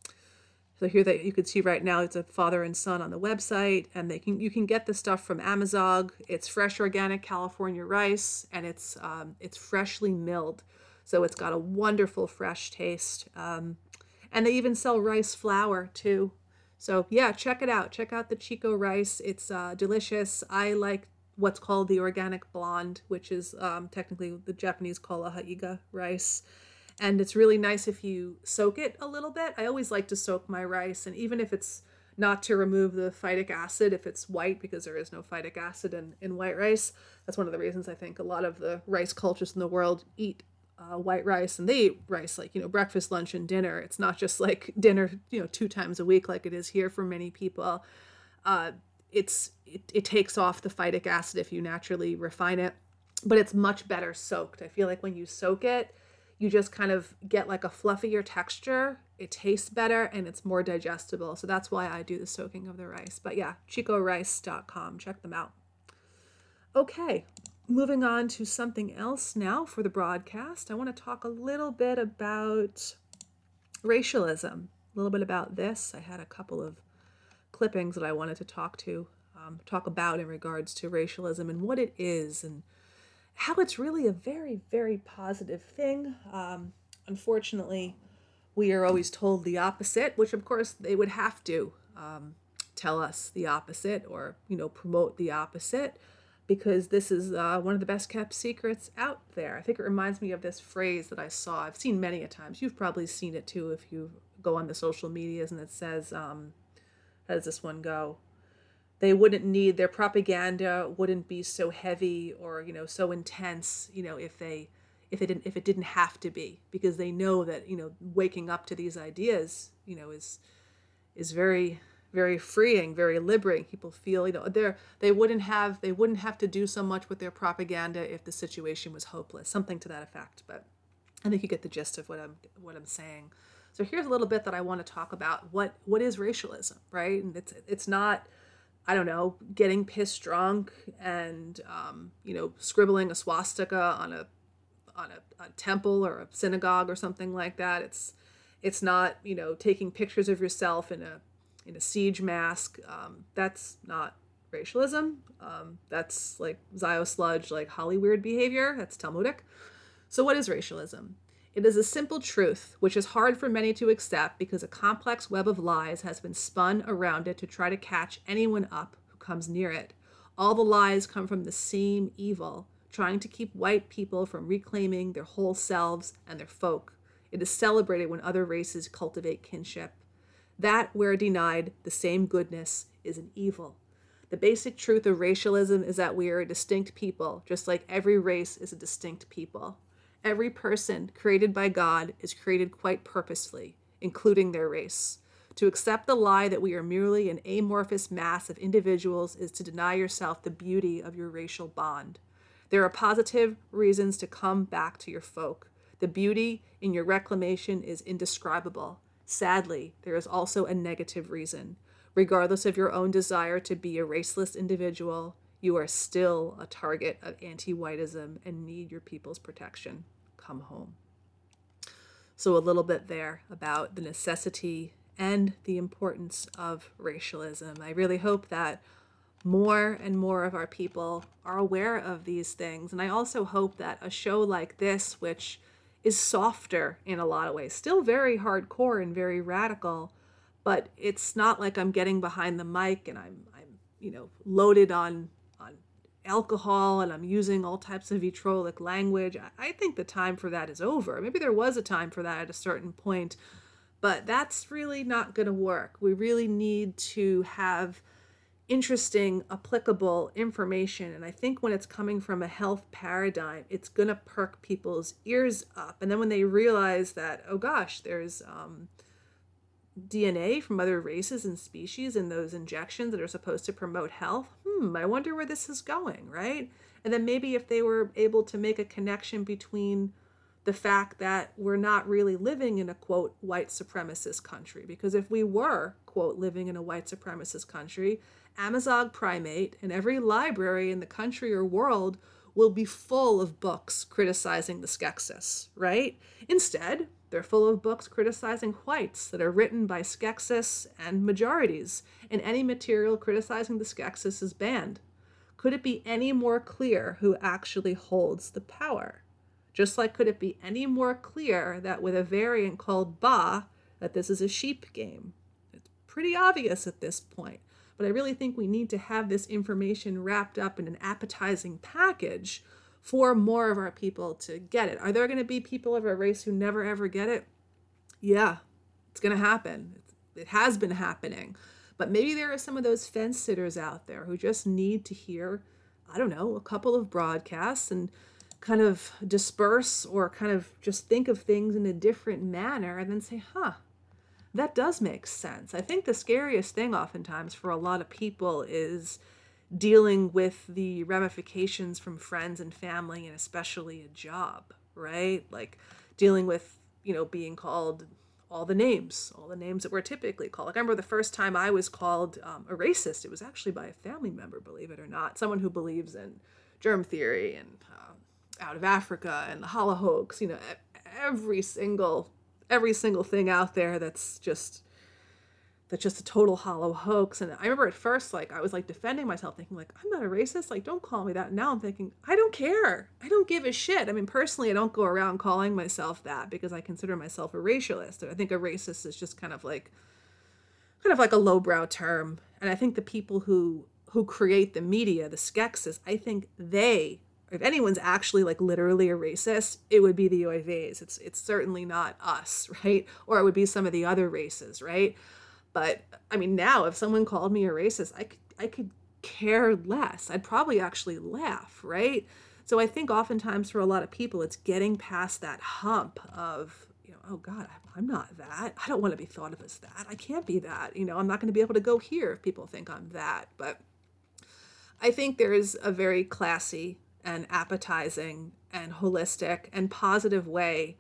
So here that you can see right now, it's a father and son on the website, and they can you can get the stuff from Amazon. It's fresh, organic California rice, and it's um, it's freshly milled, so it's got a wonderful fresh taste. Um, and they even sell rice flour too. So yeah, check it out. Check out the Chico Rice. It's uh, delicious. I like what's called the organic blonde, which is um, technically the Japanese call a haiga rice. And it's really nice if you soak it a little bit. I always like to soak my rice, and even if it's not to remove the phytic acid, if it's white, because there is no phytic acid in, in white rice. That's one of the reasons I think a lot of the rice cultures in the world eat uh, white rice, and they eat rice like, you know, breakfast, lunch, and dinner. It's not just like dinner, you know, two times a week like it is here for many people. Uh, it's it, it takes off the phytic acid if you naturally refine it, but it's much better soaked. I feel like when you soak it, you just kind of get like a fluffier texture. It tastes better and it's more digestible. So that's why I do the soaking of the rice. But yeah, chico rice dot com. Check them out. Okay, moving on to something else now for the broadcast. I want to talk a little bit about racialism. A little bit about this. I had a couple of clippings that I wanted to talk to, um, talk about in regards to racialism and what it is, and how it's really a very, very positive thing. Um, unfortunately, we are always told the opposite, which of course they would have to, um, tell us the opposite or, you know, promote the opposite, because this is uh, one of the best kept secrets out there. I think it reminds me of this phrase that I saw. I've seen many a times. You've probably seen it too if you go on the social medias, and it says, um, how does this one go? They wouldn't need, their propaganda wouldn't be so heavy or, you know, so intense, you know, if they, if it didn't, if it didn't have to be, because they know that, you know, waking up to these ideas, you know, is, is very, very freeing, very liberating. People feel, you know, they're, they wouldn't have, they wouldn't have to do so much with their propaganda if the situation was hopeless, something to that effect. But I think you get the gist of what I'm, what I'm saying. So here's a little bit that I want to talk about. What, what is racialism, right? And it's, it's not, I don't know, getting pissed drunk and, um, you know, scribbling a swastika on a, on a, a temple or a synagogue or something like that. It's, it's not, you know, taking pictures of yourself in a, in a siege mask. Um, that's not racialism. Um, that's like Zio sludge, like Hollyweird behavior. That's Talmudic. So what is racialism? It is a simple truth, which is hard for many to accept because a complex web of lies has been spun around it to try to catch anyone up who comes near it. All the lies come from the same evil, trying to keep white people from reclaiming their whole selves and their folk. It is celebrated when other races cultivate kinship. That, where denied, the same goodness is an evil. The basic truth of racialism is that we are a distinct people, just like every race is a distinct people. Every person created by God is created quite purposefully, including their race. To accept the lie that we are merely an amorphous mass of individuals is to deny yourself the beauty of your racial bond. There are positive reasons to come back to your folk. The beauty in your reclamation is indescribable. Sadly, there is also a negative reason. Regardless of your own desire to be a raceless individual, you are still a target of anti-whiteism and need your people's protection. Come home. So a little bit there about the necessity and the importance of racialism. I really hope that more and more of our people are aware of these things. And I also hope that a show like this, which is softer in a lot of ways, still very hardcore and very radical, but it's not like I'm getting behind the mic and I'm, I'm, you know, loaded on, on alcohol and I'm using all types of vitriolic language. I, I think the time for that is over. Maybe there was a time for that at a certain point, but that's really not going to work. We really need to have interesting, applicable information. And I think when it's coming from a health paradigm, it's going to perk people's ears up. And then when they realize that, oh gosh, there's um, D N A from other races and species in those injections that are supposed to promote health, hmm, I wonder where this is going, right? And then maybe if they were able to make a connection between the fact that we're not really living in a, quote, white supremacist country, because if we were, quote, living in a white supremacist country, Amazon Primate and every library in the country or world will be full of books criticizing the Skeksis, right? Instead, they're full of books criticizing whites that are written by Skeksis and majorities, and any material criticizing the Skeksis is banned. Could it be any more clear who actually holds the power? Just like could it be any more clear that with a variant called Ba, that this is a sheep game? It's pretty obvious at this point. But I really think we need to have this information wrapped up in an appetizing package for more of our people to get it. Are there going to be people of our race who never ever get it? Yeah, it's going to happen. It has been happening. But maybe there are some of those fence sitters out there who just need to hear, I don't know, a couple of broadcasts and kind of disperse or kind of just think of things in a different manner and then say, huh, that does make sense. I think the scariest thing oftentimes for a lot of people is dealing with the ramifications from friends and family and especially a job, right? Like dealing with, you know, being called all the names, all the names that we're typically called. Like I remember the first time I was called um, a racist, it was actually by a family member, believe it or not, someone who believes in germ theory and uh, out of Africa and the Holocaust, you know, every single every single thing out there that's just that's just a total hollow hoax. And I remember at first, like, I was like defending myself thinking like, I'm not a racist. Like, don't call me that. And now I'm thinking, I don't care. I don't give a shit. I mean, personally, I don't go around calling myself that because I consider myself a racialist. I think a racist is just kind of like kind of like a lowbrow term. And I think the people who who create the media, the Skeksis, I think they, if anyone's actually like literally a racist, it would be the Oy Veys. It's it's certainly not us, right? Or it would be some of the other races, right? But I mean, now if someone called me a racist, I could I could care less. I'd probably actually laugh, right? So I think oftentimes for a lot of people, it's getting past that hump of, you know, oh God, I'm not that. I don't want to be thought of as that. I can't be that. You know, I'm not going to be able to go here if people think I'm that. But I think there is a very classy and appetizing and holistic and positive way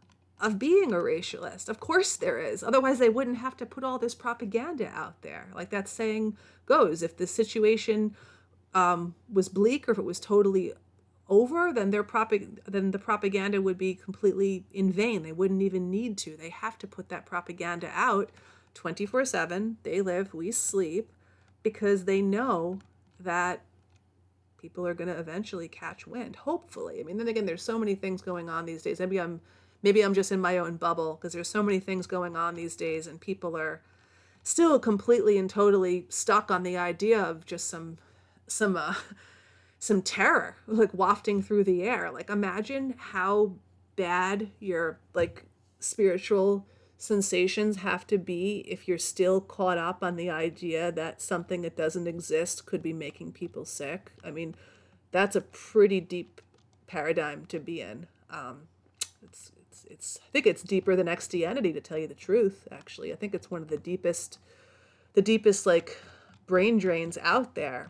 of being a racialist. Of course there is. Otherwise they wouldn't have to put all this propaganda out there. Like that saying goes, if the situation um, was bleak or if it was totally over, then their propag- then the propaganda would be completely in vain. They wouldn't even need to. They have to put that propaganda out twenty-four seven. They live, we sleep, because they know that people are going to eventually catch wind, hopefully. I mean, then again, there's so many things going on these days. Maybe I'm maybe I'm just in my own bubble because there's so many things going on these days and people are still completely and totally stuck on the idea of just some some uh, some terror like wafting through the air. Like imagine how bad your like spiritual sensations have to be if you're still caught up on the idea that something that doesn't exist could be making people sick. I mean, that's a pretty deep paradigm to be in. Um, it's, it's, it's, I think it's deeper than Christianity, to tell you the truth, actually. I think it's one of the deepest, the deepest like brain drains out there.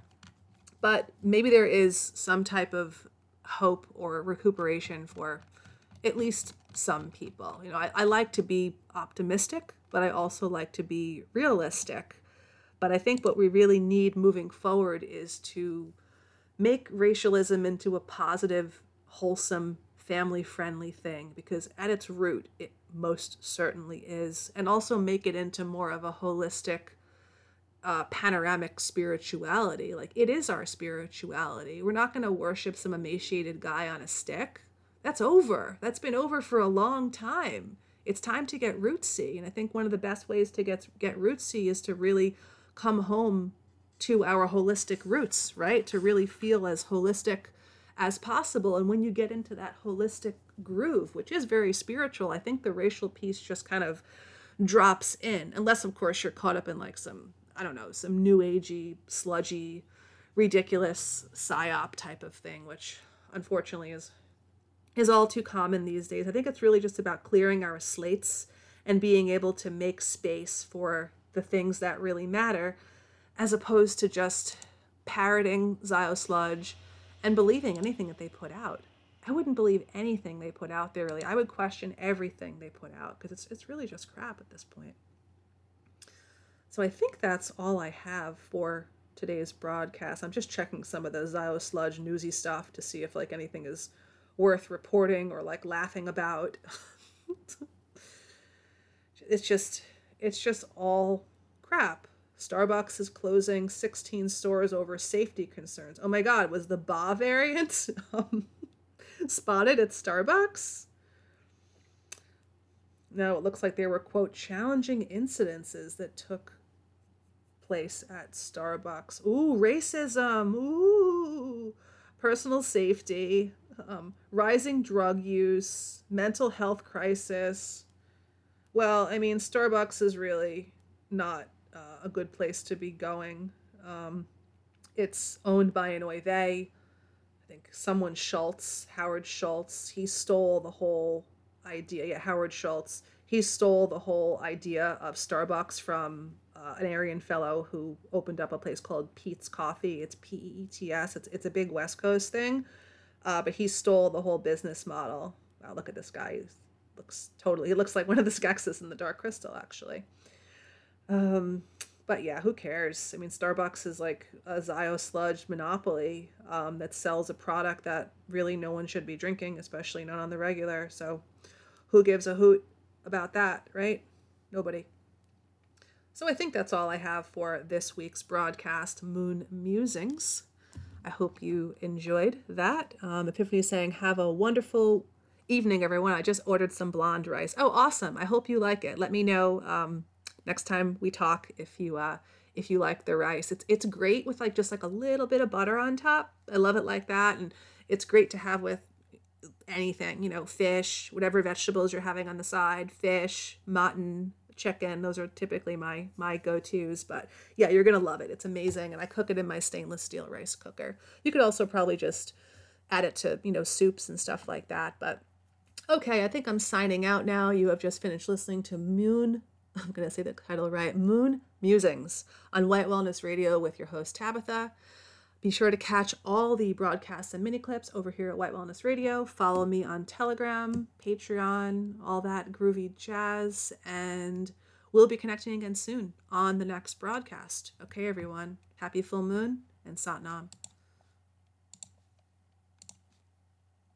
But maybe there is some type of hope or recuperation for at least some people. You know, I, I like to be optimistic, but I also like to be realistic. But I think what we really need moving forward is to make racialism into a positive, wholesome, family-friendly thing, because at its root, it most certainly is. And also make it into more of a holistic, uh, panoramic spirituality. Like, it is our spirituality. We're not going to worship some emaciated guy on a stick. That's over. That's been over for a long time. It's time to get rootsy. And I think one of the best ways to get get rootsy is to really come home to our holistic roots, right? To really feel as holistic as possible. And when you get into that holistic groove, which is very spiritual, I think the racial piece just kind of drops in. Unless, of course, you're caught up in like some, I don't know, some new agey, sludgy, ridiculous psyop type of thing, which unfortunately is is all too common these days. I think it's really just about clearing our slates and being able to make space for the things that really matter, as opposed to just parroting Zio Sludge and believing anything that they put out. I wouldn't believe anything they put out there, really. I would question everything they put out, because it's it's really just crap at this point. So I think that's all I have for today's broadcast. I'm just checking some of the Zio Sludge newsy stuff to see if like anything is worth reporting or like laughing about. It's just, it's just all crap. Starbucks is closing sixteen stores over safety concerns. Oh my God, was the B A variant um, spotted at Starbucks? No, it looks like there were, quote, challenging incidences that took place at Starbucks. Ooh, racism. Ooh, personal safety. Um, rising drug use, mental health crisis. Well, I mean, Starbucks is really not uh, a good place to be going. Um, it's owned by an Oy Vey. I think someone Schultz, Howard Schultz, he stole the whole idea. Yeah, Howard Schultz. He stole the whole idea of Starbucks from uh, an Aryan fellow who opened up a place called Peet's Coffee. It's P E E T S. It's, it's a big West Coast thing. Uh, but he stole the whole business model. Wow, look at this guy. He looks totally, he looks like one of the Skeksis in the Dark Crystal, actually. Um, but yeah, who cares? I mean, Starbucks is like a Zio Sludge monopoly um, that sells a product that really no one should be drinking, especially not on the regular. So who gives a hoot about that, right? Nobody. So I think that's all I have for this week's broadcast, Moon Musings. I hope you enjoyed that. Um, Epiphany is saying, have a wonderful evening, everyone. I just ordered some blonde rice. Oh, awesome. I hope you like it. Let me know. Um, next time we talk if you uh if you like the rice. It's it's great with like just like a little bit of butter on top. I love it like that. And it's great to have with anything, you know, fish, whatever vegetables you're having on the side, fish, mutton, chicken. Those are typically my my go-tos. But yeah, you're gonna love it. It's amazing. And I cook it in my stainless steel rice cooker. You could also probably just add it to, you know, soups and stuff like that. But okay, I think I'm signing out now. You have just finished listening to Moon, I'm going to say the title right, Moon Musings on White Wellness Radio with your host, Tabitha. Be sure to catch all the broadcasts and mini clips over here at White Wellness Radio. Follow me on Telegram, Patreon, all that groovy jazz, and we'll be connecting again soon on the next broadcast. Okay, everyone. Happy full moon and Sat Nam.